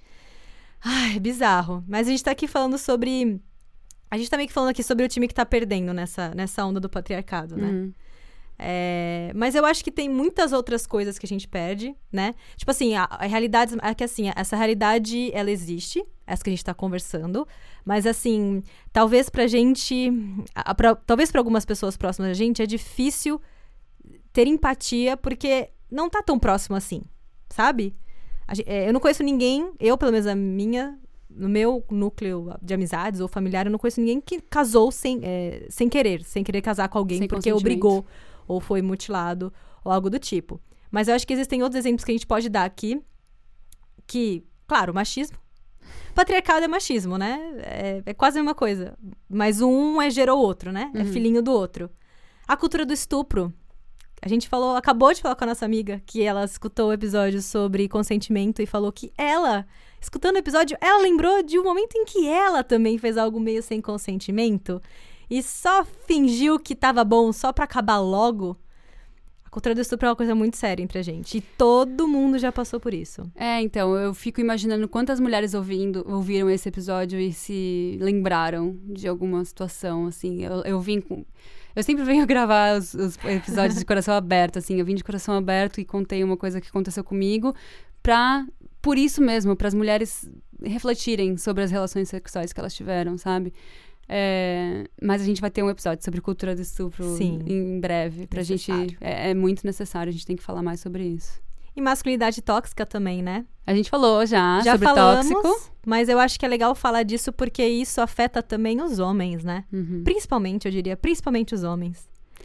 Ai, bizarro. Mas a gente tá aqui falando sobre... A gente tá meio que falando aqui sobre o time que tá perdendo nessa, nessa onda do patriarcado, né? Uhum. É, mas eu acho que tem muitas outras coisas que a gente perde, né? Tipo assim, a, a realidade... É que assim, essa realidade, ela existe, essa que a gente tá conversando. Mas assim, talvez pra gente... A, pra, talvez pra algumas pessoas próximas da gente, é difícil ter empatia, porque não tá tão próximo assim, sabe? A gente, é, eu não conheço ninguém, eu pelo menos a minha... No meu núcleo de amizades ou familiar, eu não conheço ninguém que casou sem, é, sem querer. Sem querer casar com alguém, sem porque obrigou... ou foi mutilado, ou algo do tipo. Mas eu acho que existem outros exemplos que a gente pode dar aqui, que, claro, machismo. Patriarcado é machismo, né? É, é quase a mesma coisa. Mas um é gerou o outro, né? Uhum. É filhinho do outro. A cultura do estupro. A gente falou, acabou de falar com a nossa amiga, que ela escutou o episódio sobre consentimento e falou que ela, escutando o episódio, ela lembrou de um momento em que ela também fez algo meio sem consentimento. E só fingiu que tava bom só pra acabar logo. A cultura do estupro é uma coisa muito séria entre a gente. E todo mundo já passou por isso. É, então, eu fico imaginando quantas mulheres ouvindo, ouviram esse episódio e se lembraram de alguma situação, assim. Eu, eu vim com... Eu sempre venho gravar os, os episódios de coração aberto, assim. Eu vim de coração aberto e contei uma coisa que aconteceu comigo pra... Por isso mesmo, para as mulheres refletirem sobre as relações sexuais que elas tiveram, sabe? É, mas a gente vai ter um episódio sobre cultura do estupro Sim. em breve. Pra Necessário. gente. É, é muito necessário, a gente tem que falar mais sobre isso. E masculinidade tóxica também, né? A gente falou já, Já sobre falamos, tóxico. mas eu acho que é legal falar disso porque isso afeta também os homens, né? Uhum. Principalmente, eu diria, principalmente os homens.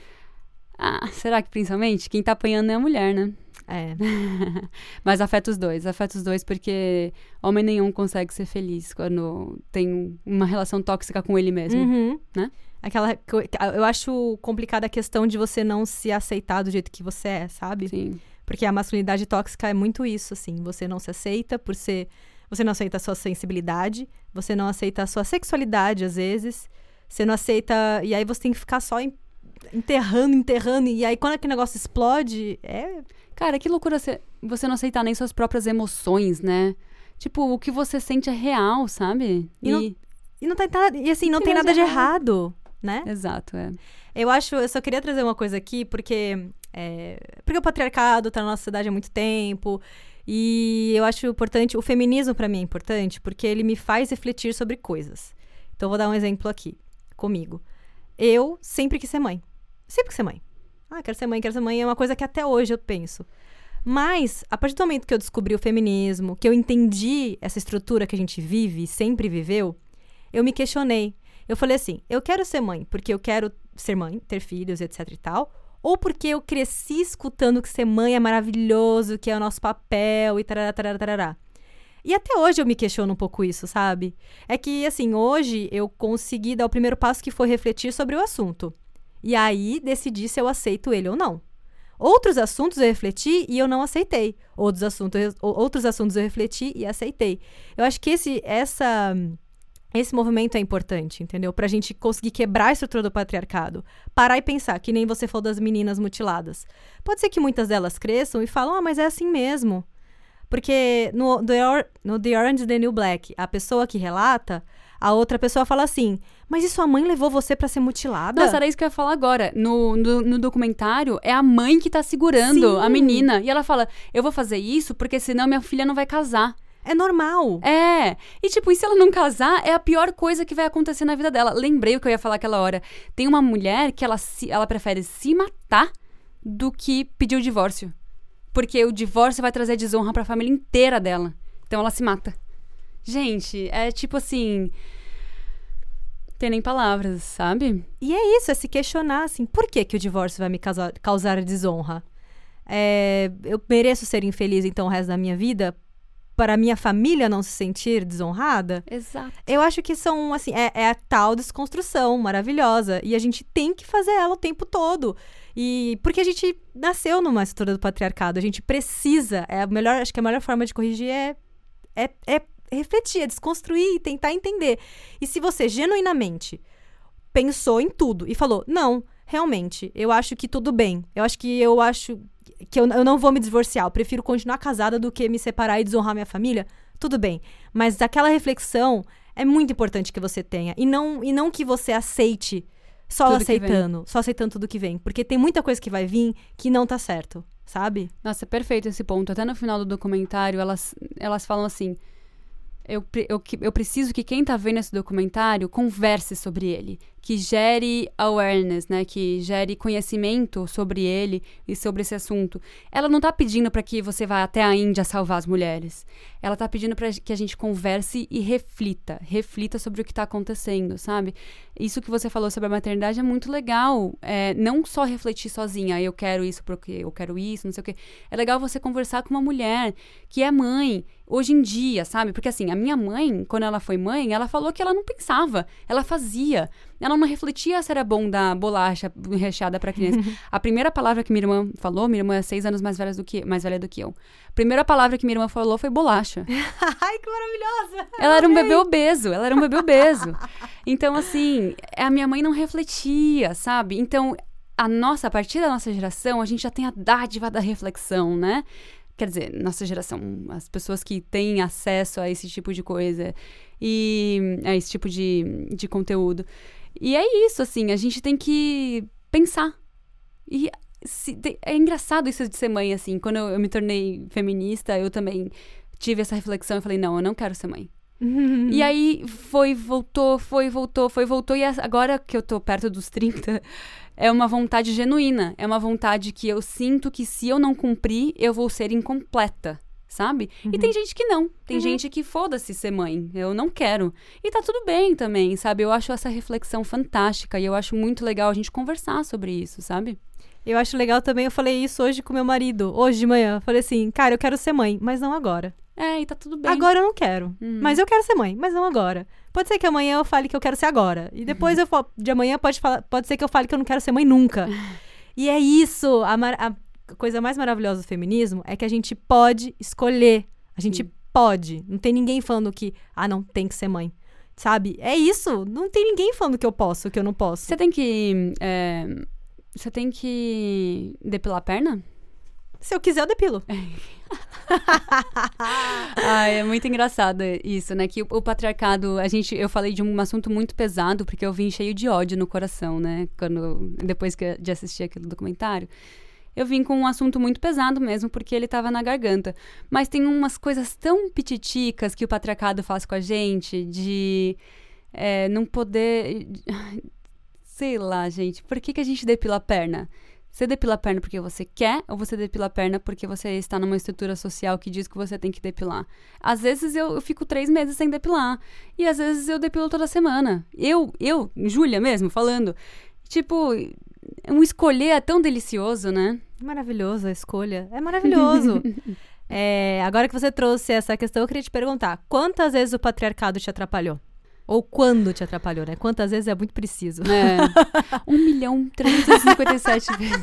Ah, será que principalmente? Quem tá apanhando é a mulher, né? É. Mas afeta os dois, afeta os dois porque homem nenhum consegue ser feliz quando tem uma relação tóxica com ele mesmo, Uhum. né? Aquela, co- eu acho complicada a questão de você não se aceitar do jeito que você é, sabe? Sim. Porque a masculinidade tóxica é muito isso, assim. Você não se aceita por ser... Você não aceita a sua sensibilidade. Você não aceita a sua sexualidade, às vezes. Você não aceita... E aí você tem que ficar só em- enterrando, enterrando. E aí quando aquele negócio explode, é... Cara, que loucura você, você não aceitar nem suas próprias emoções, né? Tipo, o que você sente é real, sabe? E não- E não tem nada... E assim, não Tem tem nada nada de errado. errado, né? Exato, é. Eu acho... Eu só queria trazer uma coisa aqui, porque... é, porque o patriarcado tá na nossa sociedade há muito tempo. E eu acho importante... O feminismo, pra mim, é importante porque ele me faz refletir sobre coisas. Então, eu vou dar um exemplo aqui, comigo. Eu sempre quis ser mãe. Sempre quis ser mãe. Ah, quero ser mãe, quero ser mãe. É uma coisa que até hoje eu penso. Mas, a partir do momento que eu descobri o feminismo, que eu entendi essa estrutura que a gente vive e sempre viveu, eu me questionei. Eu falei assim, eu quero ser mãe porque eu quero ser mãe, ter filhos, etc e tal, ou porque eu cresci escutando que ser mãe é maravilhoso, que é o nosso papel e tarará, tarará, tarará. E até hoje eu me questiono um pouco isso, sabe? É que, assim, hoje eu consegui dar o primeiro passo que foi refletir sobre o assunto. E aí decidi se eu aceito ele ou não. Outros assuntos eu refleti e eu não aceitei. Outros assuntos, eu- outros assuntos eu refleti e aceitei. Eu acho que esse, essa, esse movimento é importante, entendeu? Pra gente conseguir quebrar a estrutura do patriarcado. Parar e pensar, que nem você falou das meninas mutiladas. Pode ser que muitas delas cresçam e falam, ah, mas é assim mesmo. Porque no The, Or- no The Orange is the New Black, a pessoa que relata, a outra pessoa fala assim, mas e sua mãe levou você pra ser mutilada? Nossa, era isso que eu ia falar agora. No, no, no documentário, é a mãe que tá segurando Sim. a menina. E ela fala, eu vou fazer isso porque senão minha filha não vai casar. É normal. É. E tipo, e se ela não casar, é a pior coisa que vai acontecer na vida dela. Lembrei o que eu ia falar aquela hora. Tem uma mulher que ela, se, ela prefere se matar do que pedir o divórcio. Porque o divórcio vai trazer desonra pra família inteira dela. Então ela se mata. Gente, é tipo assim... Tem nem palavras, sabe? E é isso, é se questionar, assim, por que, que o divórcio vai me causar, causar desonra? É, eu mereço ser infeliz, então, o resto da minha vida? Para a minha família não se sentir desonrada? Exato. Eu acho que são, assim, é, é a tal desconstrução maravilhosa. E a gente tem que fazer ela o tempo todo. E porque a gente nasceu numa estrutura do patriarcado, a gente precisa, é a melhor, acho que a melhor forma de corrigir é, é, é refletir, é desconstruir e tentar entender. E se você genuinamente pensou em tudo e falou, não, realmente, eu acho que tudo bem. Eu acho que eu acho que eu, eu não vou me divorciar. Eu prefiro continuar casada do que me separar e desonrar minha família. Tudo bem. Mas aquela reflexão é muito importante que você tenha. E não, e não que você aceite só Tudo que aceitando. Só aceitando tudo que vem. Porque tem muita coisa que vai vir que não tá certo. Sabe? Nossa, é perfeito esse ponto. Até no final do documentário, elas, elas falam assim... Eu, pre- eu, que- eu preciso que quem tá vendo esse documentário converse sobre ele. Que gere awareness, né? Que gere conhecimento sobre ele e sobre esse assunto. Ela não tá pedindo pra que você vá até a Índia salvar as mulheres. Ela tá pedindo pra que a gente converse e reflita. Reflita sobre o que tá acontecendo, sabe? Isso que você falou sobre a maternidade é muito legal. É, não só refletir sozinha. Eu quero isso porque eu quero isso, não sei o quê. É legal você conversar com uma mulher que é mãe hoje em dia, sabe? Porque assim, a minha mãe, quando ela foi mãe, ela falou que ela não pensava, ela fazia. Ela não refletia se era bom dar bolacha recheada pra criança. A primeira palavra que minha irmã falou, minha irmã é seis anos mais velha do que, mais velha do que eu. A primeira palavra que minha irmã falou foi bolacha. Ai, que maravilhosa! Ela era um bebê obeso, ela era um bebê obeso. Então, assim, a minha mãe não refletia, sabe? Então, a nossa, a partir da nossa geração, a gente já tem a dádiva da reflexão, né? Quer dizer, nossa geração, as pessoas que têm acesso a esse tipo de coisa e a esse tipo de, de conteúdo. E é isso, assim, a gente tem que pensar. E se, te- é engraçado isso de ser mãe, assim. Quando eu, eu me tornei feminista, eu também tive essa reflexão e falei, não, eu não quero ser mãe. Uhum. E aí foi, voltou, foi, voltou, foi, voltou. E agora que eu tô perto dos trinta, é uma vontade genuína. É uma vontade que eu sinto que se eu não cumprir, eu vou ser incompleta. Sabe? Uhum. E tem gente que não. Tem Uhum. gente que foda-se ser mãe. Eu não quero. E tá tudo bem também, sabe? Eu acho essa reflexão fantástica e eu acho muito legal a gente conversar sobre isso, sabe? Eu acho legal também, eu falei isso hoje com meu marido, hoje de manhã. Eu falei assim, cara, eu quero ser mãe, mas não agora. É, e tá tudo bem. Agora eu não quero, Uhum. mas eu quero ser mãe, mas não agora. Pode ser que amanhã eu fale que eu quero ser agora. E depois eu falo, de amanhã pode, falar, pode ser que eu fale que eu não quero ser mãe nunca. E é isso, a, mar, a coisa mais maravilhosa do feminismo é que a gente pode escolher. A gente Sim. pode. Não tem ninguém falando que, ah, não, tem que ser mãe. Sabe? É isso. Não tem ninguém falando que eu posso, que eu não posso. Você tem que... é, Você tem que depilar a perna? Se eu quiser, eu depilo. Ah, é muito engraçado isso, né? Que o, o patriarcado, a gente, eu falei de um assunto muito pesado, porque eu vim cheio de ódio no coração, né? Quando, depois que, de assistir aquele documentário. Eu vim com um assunto muito pesado mesmo, porque ele tava na garganta. Mas tem umas coisas tão pititicas que o patriarcado faz com a gente, de é, não poder... Sei lá, gente, por que, que a gente depila a perna? Você depila a perna porque você quer ou você depila a perna porque você está numa estrutura social que diz que você tem que depilar? Às vezes eu, eu fico três meses sem depilar. E às vezes eu depilo toda semana. Eu, eu, Júlia mesmo, falando. Tipo, um escolher é tão delicioso, né? Maravilhoso a escolha. É maravilhoso. É, agora que você trouxe essa questão, eu queria te perguntar. Quantas vezes o patriarcado te atrapalhou? Ou quando te atrapalhou, né? Quantas vezes é muito preciso. É. um milhão trezentos e cinquenta e sete vezes.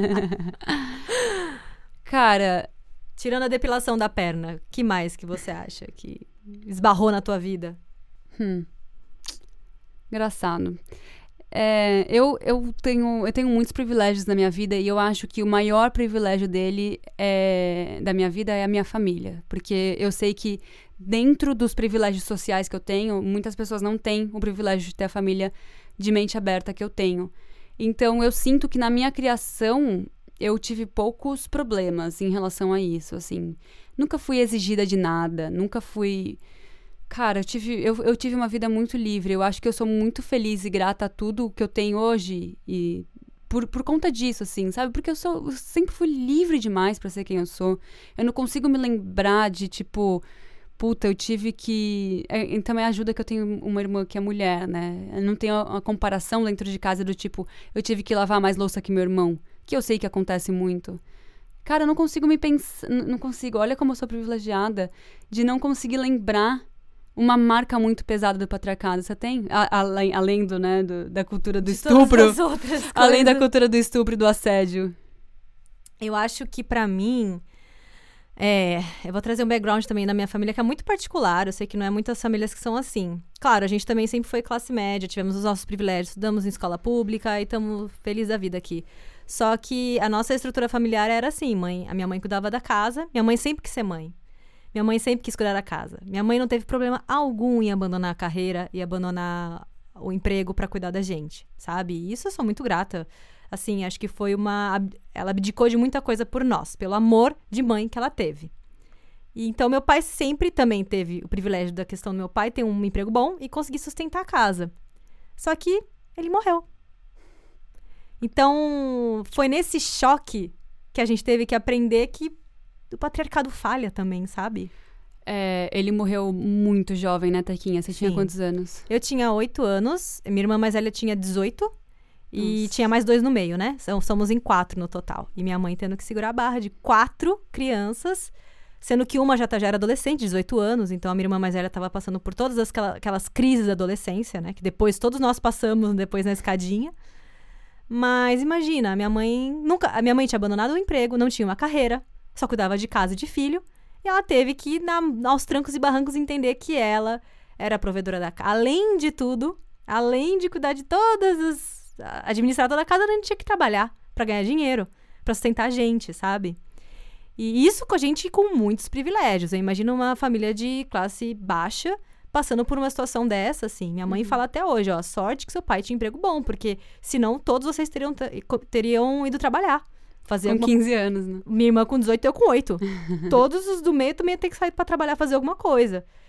Cara... Tirando a depilação da perna, que mais que você acha que esbarrou na tua vida? Hum. Engraçado. É, eu, eu, tenho, eu tenho muitos privilégios na minha vida e eu acho que o maior privilégio dele é, da minha vida é a minha família. Porque eu sei que dentro dos privilégios sociais que eu tenho, muitas pessoas não têm o privilégio de ter a família de mente aberta que eu tenho. Então, eu sinto que na minha criação, eu tive poucos problemas em relação a isso, assim. Nunca fui exigida de nada, nunca fui... Cara, eu tive, eu, eu tive uma vida muito livre. Eu acho que eu sou muito feliz e grata a tudo que eu tenho hoje e por, por conta disso, assim, sabe? Porque eu, sou, eu sempre fui livre demais pra ser quem eu sou. Eu não consigo me lembrar de, tipo... Puta, eu tive que... É, também ajuda que eu tenho uma irmã que é mulher, né? Eu não tenho uma comparação dentro de casa do tipo... Eu tive que lavar mais louça que meu irmão. Que eu sei que acontece muito. Cara, eu não consigo me pensar... Não consigo. Olha como eu sou privilegiada de não conseguir lembrar uma marca muito pesada do patriarcado. Você tem? A, além, além do, né, do, da cultura do De estupro. todas as outras coisas. Além da cultura do estupro e do assédio. Eu acho que pra mim... É, eu vou trazer um background também da minha família que é muito particular. Eu sei que não é muitas famílias que são assim. Claro, a gente também sempre foi classe média, tivemos os nossos privilégios, estudamos em escola pública e estamos felizes da vida aqui. Só que a nossa estrutura familiar era assim, mãe. A minha mãe cuidava da casa, minha mãe sempre quis ser mãe. Minha mãe sempre quis cuidar da casa. Minha mãe não teve problema algum em abandonar a carreira e abandonar o emprego pra cuidar da gente, sabe? E isso eu sou muito grata. Assim, acho que foi uma... Ela abdicou de muita coisa por nós, pelo amor de mãe que ela teve. E, então, meu pai sempre também teve o privilégio da questão do meu pai ter um emprego bom e conseguir sustentar a casa. Só que ele morreu. Então, foi nesse choque que a gente teve que aprender que o patriarcado falha também, sabe? É, ele morreu muito jovem, né, Taquinha? Você tinha Sim. quantos anos? Eu tinha oito anos, minha irmã mais velha tinha dezoito. E Nossa. tinha mais dois no meio, né? Somos em quatro no total. E minha mãe tendo que segurar a barra de quatro crianças, sendo que uma já, tá, já era adolescente, dezoito anos. Então, a minha irmã mais velha estava passando por todas aquelas, aquelas crises da adolescência, né? Que depois todos nós passamos depois na escadinha. Mas imagina, a minha mãe nunca... A minha mãe tinha abandonado o emprego, não tinha uma carreira, só cuidava de casa e de filho. E ela teve que, na, aos trancos e barrancos, entender que ela era a provedora da casa. Além de tudo, além de cuidar de todas as... administrar toda a casa, a gente tinha que trabalhar pra ganhar dinheiro, pra sustentar a gente, sabe? E isso com a gente com muitos privilégios. Eu imagino uma família de classe baixa passando por uma situação dessa, assim. Minha mãe uhum. fala até hoje, ó, sorte que seu pai tinha emprego bom, porque senão todos vocês teriam, teriam ido trabalhar. Fazer com alguma... quinze anos, né? Minha irmã com dezoito, eu com oito. Todos os do meio também iam ter que sair pra trabalhar, fazer alguma coisa.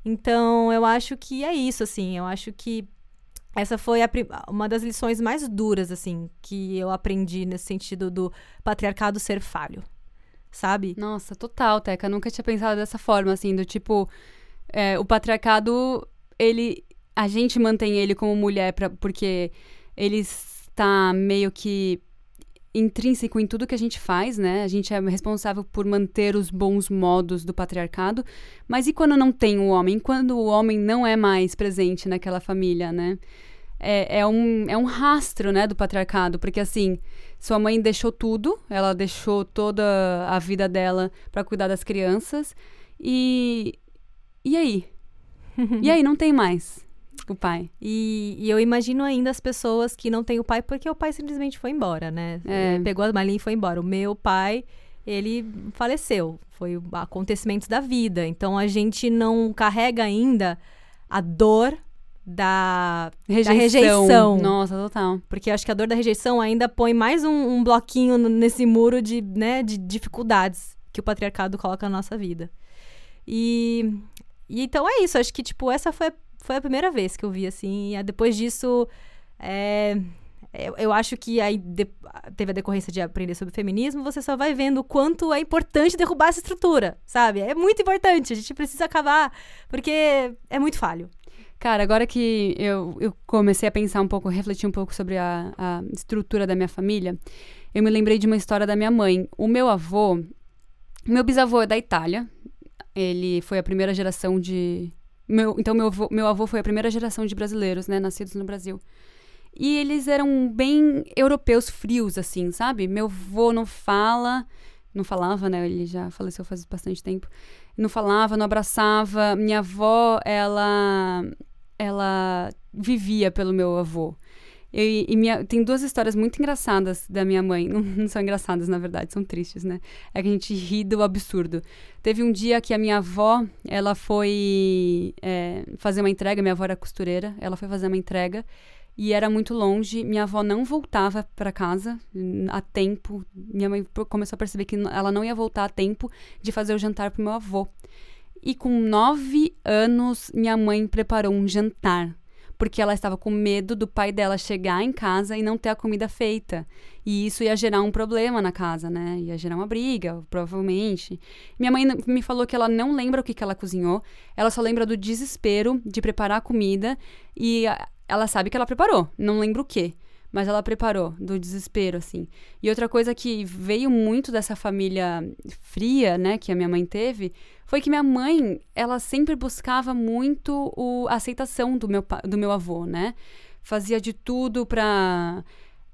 Então, eu acho que é isso, assim. Eu acho que essa foi a, uma das lições mais duras, assim, que eu aprendi nesse sentido do patriarcado ser falho, sabe? Nossa, total, Teca. Nunca tinha pensado dessa forma, assim, do tipo... É, o patriarcado, ele... A gente mantém ele como mulher pra, porque ele está meio que intrínseco em tudo que a gente faz, né? A gente é responsável por manter os bons modos do patriarcado. Mas e quando não tem o homem? Quando o homem não é mais presente naquela família, né? É, é, um, é um rastro, né, do patriarcado. Porque, assim, sua mãe deixou tudo. Ela deixou toda a vida dela para cuidar das crianças. E... E aí? E aí, não tem mais o pai. E, e eu imagino ainda as pessoas que não têm o pai porque o pai simplesmente foi embora, né? É. Pegou a malinha e foi embora. O meu pai, ele faleceu. Foi acontecimentos da vida. Então, a gente não carrega ainda a dor da rejeição. da rejeição. Nossa, total. Porque eu acho que a dor da rejeição ainda põe mais um, um bloquinho nesse muro de, né, de dificuldades que o patriarcado coloca na nossa vida. E, e então é isso. Acho que, tipo, essa foi a Foi a primeira vez que eu vi, assim. E depois disso, é, eu, eu acho que aí de, teve a decorrência de aprender sobre feminismo. Você só vai vendo o quanto é importante derrubar essa estrutura, sabe? É muito importante. A gente precisa acabar, porque é muito falho. Cara, agora que eu, eu comecei a pensar um pouco, refletir um pouco sobre a, a estrutura da minha família, eu me lembrei de uma história da minha mãe. O meu avô, meu bisavô é da Itália. Ele foi a primeira geração de... Meu, então, meu avô, meu avô foi a primeira geração de brasileiros, né? Nascidos no Brasil. E eles eram bem europeus frios, assim, sabe? Meu avô não fala... Não falava, né? Ele já faleceu faz bastante tempo. Não falava, não abraçava. Minha avó, ela... Ela vivia pelo meu avô. E, e minha, tem duas histórias muito engraçadas da minha mãe. Não, não são engraçadas, na verdade, são tristes, né? É que a gente ri do absurdo. Teve um dia que a minha avó, ela foi é, fazer uma entrega. Minha avó era costureira. Ela foi fazer uma entrega e era muito longe. Minha avó não voltava para casa a tempo. Minha mãe começou a perceber que ela não ia voltar a tempo de fazer o jantar pro meu avô. E com nove anos, minha mãe preparou um jantar. Porque ela estava com medo do pai dela chegar em casa e não ter a comida feita. E isso ia gerar um problema na casa, né? Ia gerar uma briga, provavelmente. Minha mãe me falou que ela não lembra o que, que ela cozinhou. Ela só lembra do desespero de preparar a comida. E ela sabe que ela preparou. Não lembra o quê. Mas ela preparou, do desespero, assim. E outra coisa que veio muito dessa família fria, né, que a minha mãe teve, foi que minha mãe, ela sempre buscava muito o, a aceitação do meu, do meu avô, né? Fazia de tudo pra...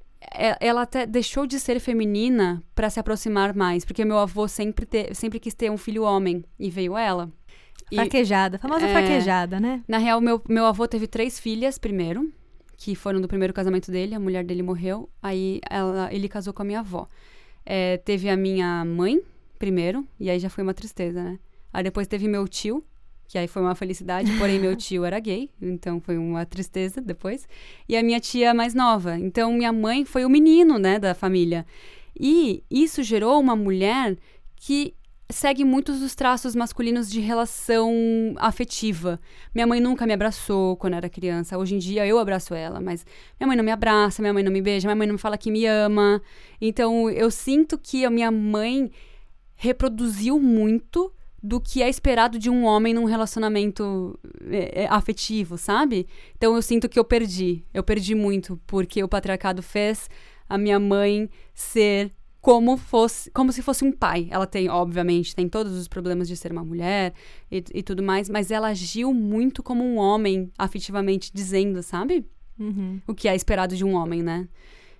Ela até deixou de ser feminina pra se aproximar mais, porque meu avô sempre, te, sempre quis ter um filho homem, e veio ela. Fraquejada, a famosa é, fraquejada, né? Na real, meu, meu avô teve três filhas primeiro, que foram do primeiro casamento dele, a mulher dele morreu, aí ela, ele casou com a minha avó. É, teve a minha mãe primeiro, e aí já foi uma tristeza, né? Aí depois teve meu tio, que aí foi uma felicidade, porém meu tio era gay, então foi uma tristeza depois. E a minha tia mais nova, então minha mãe foi o menino, né, da família. E isso gerou uma mulher que segue muitos dos traços masculinos de relação afetiva. Minha mãe nunca me abraçou quando era criança. Hoje em dia eu abraço ela, mas minha mãe não me abraça, minha mãe não me beija, minha mãe não me fala que me ama. Então eu sinto que a minha mãe reproduziu muito do que é esperado de um homem num relacionamento é, é, afetivo, sabe? Então eu sinto que eu perdi. Eu perdi muito, porque o patriarcado fez a minha mãe ser como fosse, como se fosse um pai. Ela tem, obviamente, tem todos os problemas de ser uma mulher e, e tudo mais, mas ela agiu muito como um homem, afetivamente dizendo, sabe? Uhum. O que é esperado de um homem, né?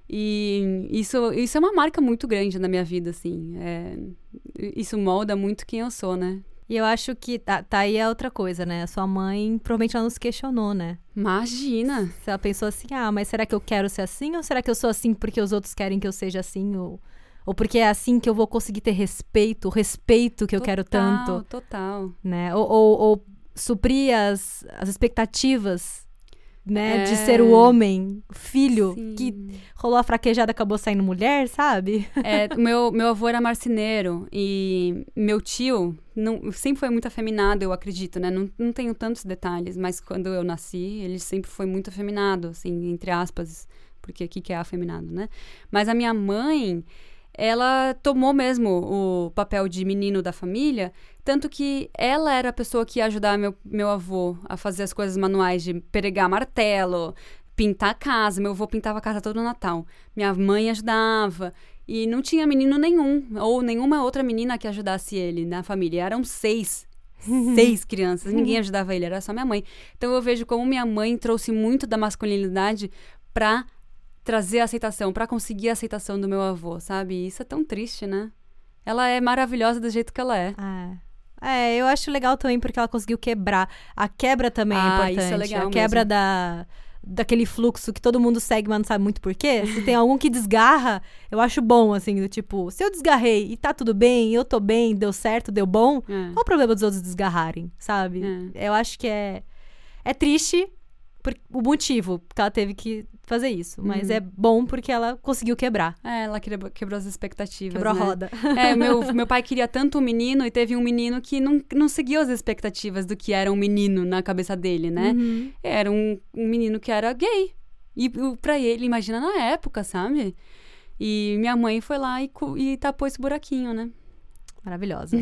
E isso, isso é uma marca muito grande na minha vida, assim. É, isso molda muito quem eu sou, né? E eu acho que tá, tá aí a outra coisa, né? A sua mãe, provavelmente ela não se questionou, né? Imagina! Se ela pensou assim, ah, mas será que eu quero ser assim? Ou será que eu sou assim porque os outros querem que eu seja assim? Ou, ou porque é assim que eu vou conseguir ter respeito, o respeito que eu total, quero tanto? Total, né? Ou, ou, ou suprir as, as expectativas né, É. de ser o homem, filho, Sim. que rolou a fraquejada, acabou saindo mulher, sabe? É, o meu, meu avô era marceneiro e meu tio não, sempre foi muito afeminado, eu acredito, né? Não, não tenho tantos detalhes, mas quando eu nasci, ele sempre foi muito afeminado, assim, entre aspas, porque o que, que é afeminado, né? Mas a minha mãe, ela tomou mesmo o papel de menino da família, tanto que ela era a pessoa que ia ajudar meu, meu avô a fazer as coisas manuais de pregar martelo, pintar a casa. Meu avô pintava a casa todo Natal. Minha mãe ajudava. E não tinha menino nenhum, ou nenhuma outra menina que ajudasse ele na família. Eram seis. Seis crianças. Ninguém ajudava ele, era só minha mãe. Então eu vejo como minha mãe trouxe muito da masculinidade pra trazer a aceitação, pra conseguir a aceitação do meu avô, sabe? E isso é tão triste, né? Ela é maravilhosa do jeito que ela é. É. É, eu acho legal também porque ela conseguiu quebrar. A quebra também é Ah, importante. isso é legal a quebra mesmo. da, daquele fluxo que todo mundo segue, mas não sabe muito por quê. Se tem algum que desgarra, eu acho bom, assim, do tipo, se eu desgarrei e tá tudo bem, eu tô bem, deu certo, deu bom, É. qual o problema dos outros desgarrarem, sabe? Eu acho que é, é triste por, o motivo que ela teve que fazer isso, mas Uhum. é bom porque ela conseguiu quebrar. É, ela quebrou, quebrou as expectativas, Quebrou né? a roda. É, meu, meu pai queria tanto um menino e teve um menino que não, não seguiu as expectativas do que era um menino na cabeça dele, né? Uhum. Era um, um menino que era gay. E o- pra ele, imagina na época, sabe? E minha mãe foi lá e, cu- e tapou esse buraquinho, né? Maravilhosa.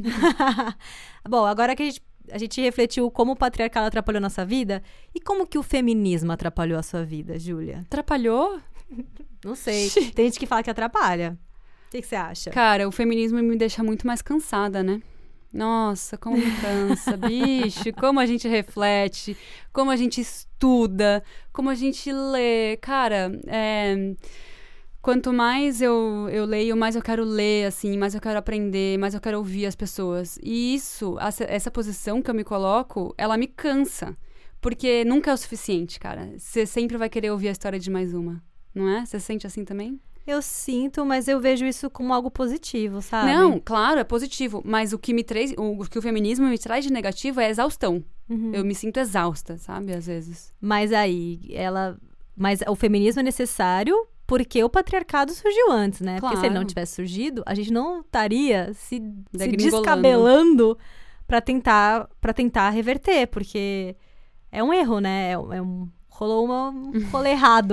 Bom, agora que a gente, a gente refletiu como o patriarcado atrapalhou nossa vida, e como que o feminismo atrapalhou a sua vida, Júlia? Atrapalhou? Não sei. Tem gente que fala que atrapalha. O que que você acha? Cara, o feminismo me deixa muito mais cansada, né? Nossa, como me cansa, bicho, como a gente reflete, como a gente estuda, como a gente lê. Cara, é, quanto mais eu, eu leio, mais eu quero ler, assim, mais eu quero aprender, mais eu quero ouvir as pessoas. E isso, essa, essa posição que eu me coloco, ela me cansa. Porque nunca é o suficiente, cara. Você sempre vai querer ouvir a história de mais uma, não é? Você sente assim também? Eu sinto, mas eu vejo isso como algo positivo, sabe? Não, claro, é positivo. Mas o que me traz, o que o feminismo me traz de negativo é a exaustão. Uhum. Eu me sinto exausta, sabe? Às vezes. Mas aí, ela... Mas o feminismo é necessário porque o patriarcado surgiu antes, né? Porque se ele não Claro. tivesse surgido, a gente não estaria se, se Degringolando. descabelando pra tentar, pra tentar reverter, porque é um erro, né? É, um- é um, rolou uma, um rolê errado.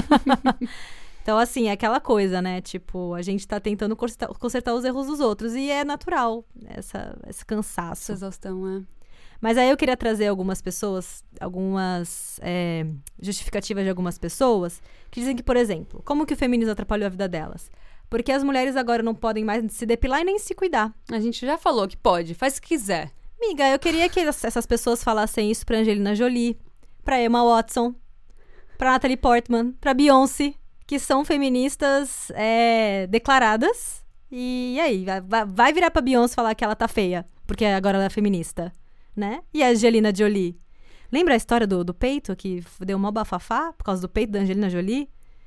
Então, assim, é aquela coisa, né? Tipo, a gente tá tentando consertar, consertar os erros dos outros e é natural essa, esse cansaço. Essa exaustão, é. Mas aí eu queria trazer algumas pessoas, algumas é, justificativas de algumas pessoas que dizem que, por exemplo, como que o feminismo atrapalhou a vida delas? Porque as mulheres agora não podem mais se depilar e nem se cuidar. A gente já falou que pode, faz o que quiser. Miga, eu queria que es- essas pessoas falassem isso pra Angelina Jolie, pra Emma Watson, pra Natalie Portman, pra Beyoncé, que são feministas é, declaradas. E aí, vai- vai, vai virar pra Beyoncé falar que ela tá feia, porque agora ela é feminista, né? E a Angelina Jolie? Lembra a história do, do peito, que f- deu uma bafafá por causa do peito da Angelina Jolie?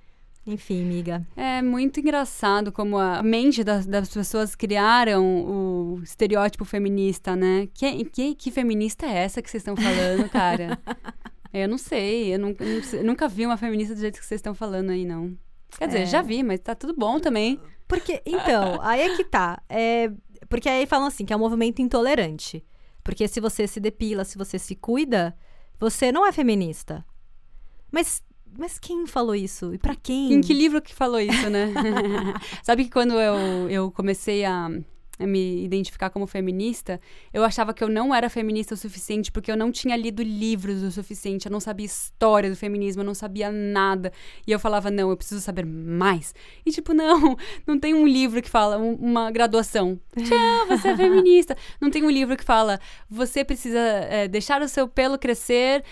Enfim, miga. É muito engraçado como a mente das, das pessoas criaram o estereótipo feminista, né? Que, que, que feminista é essa que vocês estão falando, cara? Eu não sei, eu nunca, não sei- eu nunca vi uma feminista do jeito que vocês estão falando aí, não. Quer dizer, É. já vi, mas tá tudo bom também. Porque, então, aí é que tá. É, porque aí falam assim, que é um movimento intolerante. Porque se você se depila, se você se cuida, você não é feminista. Mas, mas quem falou isso? E pra quem? Em que livro que falou isso, né? Sabe que quando eu, eu comecei a, a me identificar como feminista, eu achava que eu não era feminista o suficiente porque eu não tinha lido livros o suficiente, eu não sabia história do feminismo, eu não sabia nada. E eu falava, não, eu preciso saber mais. E tipo, não, não tem um livro que fala, um- uma graduação. Tchau, você é feminista. Não tem um livro que fala, você precisa é, deixar o seu pelo crescer,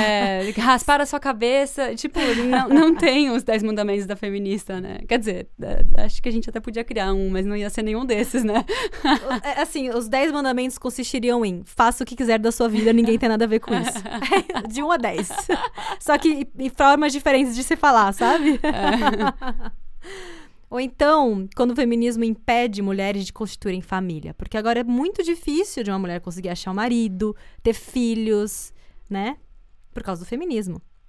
é, raspar a sua cabeça. Tipo, não, não tem os dez mandamentos da feminista, né? Quer dizer, é, acho que a gente até podia criar um, mas não ia ser nenhum desses, né? É, assim, os dez mandamentos consistiriam em faça o que quiser da sua vida, ninguém tem nada a ver com isso. De um a dez. Só que em formas diferentes de se falar, sabe? Ou então, quando o feminismo impede mulheres de constituírem família. Porque agora é muito difícil de uma mulher conseguir achar um marido, ter filhos, né? Por causa do feminismo.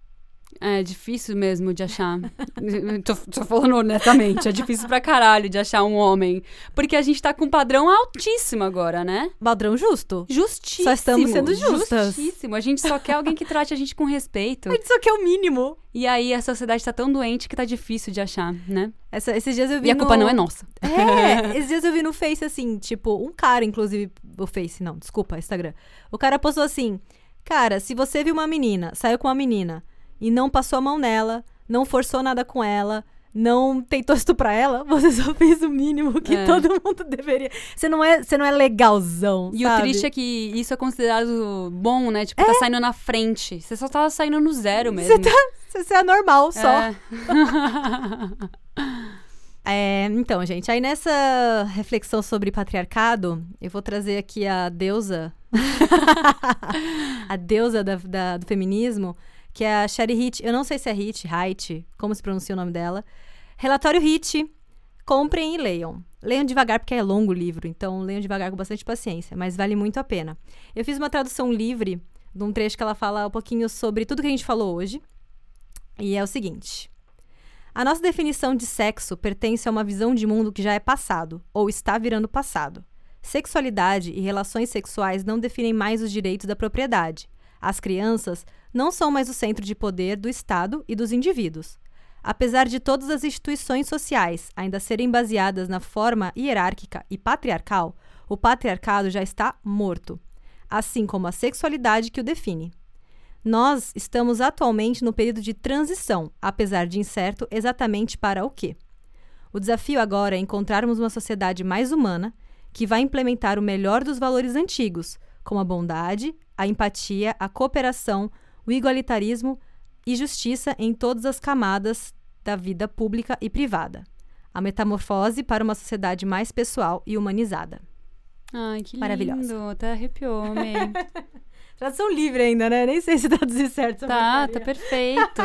É difícil mesmo de achar. tô, tô falando honestamente, é difícil pra caralho de achar um homem. Porque a gente tá com um padrão altíssimo agora, né? Padrão justo. Justíssimo. Só estamos sendo justas. Justíssimo. A gente só quer alguém que trate a gente com respeito. A gente só quer o mínimo. E aí a sociedade tá tão doente que tá difícil de achar, né? Essa, esses dias eu vi E a no... culpa não é nossa. É, esses dias eu vi no Face, assim, tipo, um cara, inclusive, o Face, não, desculpa, Instagram. O cara postou assim, cara, se você viu uma menina, saiu com uma menina e não passou a mão nela, não forçou nada com ela, não tentou estuprar ela, você só fez o mínimo que é. todo mundo deveria. Você não é, você não é legalzão, E sabe? o triste é que isso é considerado bom, né? Tipo, é. tá saindo na frente. Você só tava saindo no zero mesmo. Você tá, você é normal, só. É. É, então, gente, aí nessa reflexão sobre patriarcado, eu vou trazer aqui a deusa, a deusa da, da, do feminismo, que é a Sherry Hit. Eu não sei se é Hit, Hite, como se pronuncia o nome dela. Relatório Hit, comprem e leiam. Leiam devagar, porque é longo o livro, então leiam devagar com bastante paciência, mas vale muito a pena. Eu fiz uma tradução livre de um trecho que ela fala um pouquinho sobre tudo que a gente falou hoje, e é o seguinte... A nossa definição de sexo pertence a uma visão de mundo que já é passado, ou está virando passado. Sexualidade e relações sexuais não definem mais os direitos da propriedade. As crianças não são mais o centro de poder do Estado e dos indivíduos. Apesar de todas as instituições sociais ainda serem baseadas na forma hierárquica e patriarcal, o patriarcado já está morto, assim como a sexualidade que o define. Nós estamos atualmente no período de transição, apesar de incerto exatamente para o quê. O desafio agora é encontrarmos uma sociedade mais humana que vai implementar o melhor dos valores antigos, como a bondade, a empatia, a cooperação, o igualitarismo e justiça em todas as camadas da vida pública e privada. A metamorfose para uma sociedade mais pessoal e humanizada. Ai, que lindo. Maravilhosa. Até arrepiou, amei. Tradução livre ainda, né? Nem sei se traduzir certo. Tá, tá perfeito.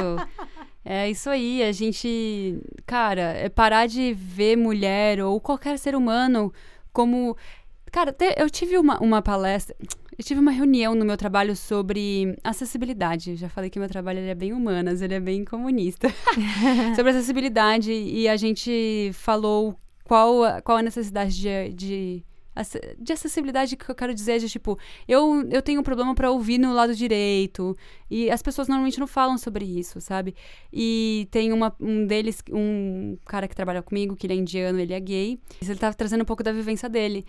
É isso aí, a gente... Cara, é parar de ver mulher ou qualquer ser humano como... Cara, te, eu tive uma, uma palestra... Eu tive uma reunião no meu trabalho sobre acessibilidade. Já falei que meu trabalho ele é bem humanas, ele é bem comunista. Sobre acessibilidade. E a gente falou qual, qual a necessidade de... de de acessibilidade que eu quero dizer, de tipo, eu, eu tenho um problema pra ouvir no lado direito, e as pessoas normalmente não falam sobre isso, sabe? E tem uma, um deles, um cara que trabalha comigo, que ele é indiano, ele é gay, ele tava trazendo um pouco da vivência dele,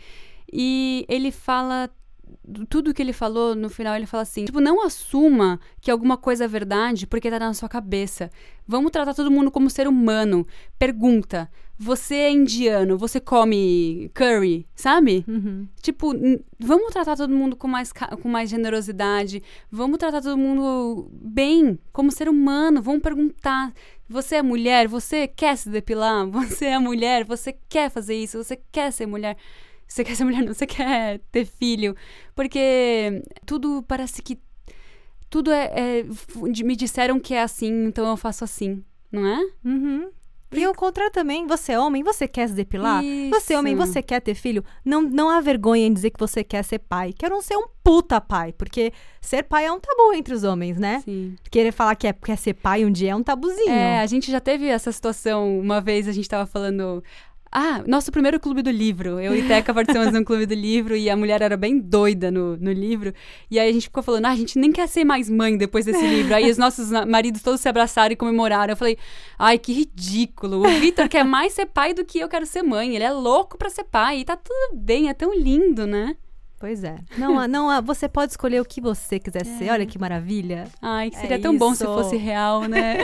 e ele fala, tudo que ele falou, no final ele fala assim, tipo, não assuma que alguma coisa é verdade porque tá na sua cabeça, vamos tratar todo mundo como ser humano, pergunta, você é indiano, você come curry, sabe? Uhum. Tipo, n- vamos tratar todo mundo com mais, ca- com mais generosidade, vamos tratar todo mundo bem, como ser humano, vamos perguntar, você é mulher, você quer se depilar, você é mulher, você quer fazer isso, você quer ser mulher, você quer ser mulher, não, você quer ter filho, porque tudo parece que, tudo é, é f- me disseram que é assim, então eu faço assim, não é? Uhum. E o contrário também, você é homem, você quer se depilar? Isso. Você é homem, você quer ter filho? Não, não há vergonha em dizer que você quer ser pai. Quer não ser um puta pai, porque ser pai é um tabu entre os homens, né? Sim. Querer falar que é, quer ser pai um dia é um tabuzinho. É, a gente já teve essa situação, uma vez a gente tava falando... Ah, nosso primeiro clube do livro. Eu e Teca participamos de um clube do livro e a mulher era bem doida no, no livro. E aí a gente ficou falando, ah, a gente nem quer ser mais mãe depois desse livro. Aí os nossos maridos todos se abraçaram e comemoraram. Eu falei, ai, que ridículo. O Vitor quer mais ser pai do que eu quero ser mãe. Ele é louco pra ser pai. E tá tudo bem, é tão lindo, né? Pois é. Não, há- não, há- você pode escolher o que você quiser É. ser. Olha que maravilha. Ai, que seria É tão bom se isso. fosse real, né?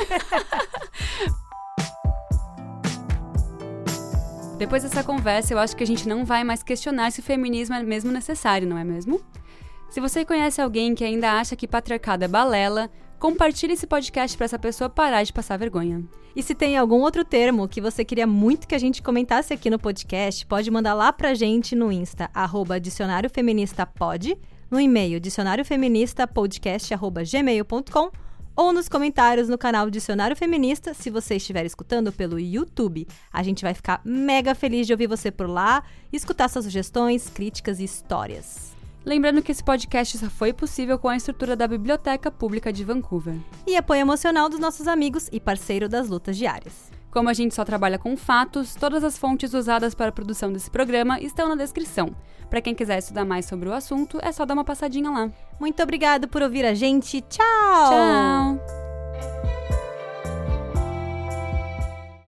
Depois dessa conversa, eu acho que a gente não vai mais questionar se o feminismo é mesmo necessário, não é mesmo? Se você conhece alguém que ainda acha que patriarcado é balela, compartilhe esse podcast para essa pessoa parar de passar vergonha. E se tem algum outro termo que você queria muito que a gente comentasse aqui no podcast, pode mandar lá pra gente no Insta, arroba dicionário feminista pod, no e-mail dicionariofeministapodcast arroba gmail ponto com ou nos comentários no canal Dicionário Feminista, se você estiver escutando pelo YouTube. A gente vai ficar mega feliz de ouvir você por lá e escutar suas sugestões, críticas e histórias. Lembrando que esse podcast só foi possível com a estrutura da Biblioteca Pública de Vancouver. E apoio emocional dos nossos amigos e parceiro das lutas diárias. Como a gente só trabalha com fatos, todas as fontes usadas para a produção desse programa estão na descrição. Para quem quiser estudar mais sobre o assunto, é só dar uma passadinha lá. Muito obrigado por ouvir a gente. Tchau! Tchau!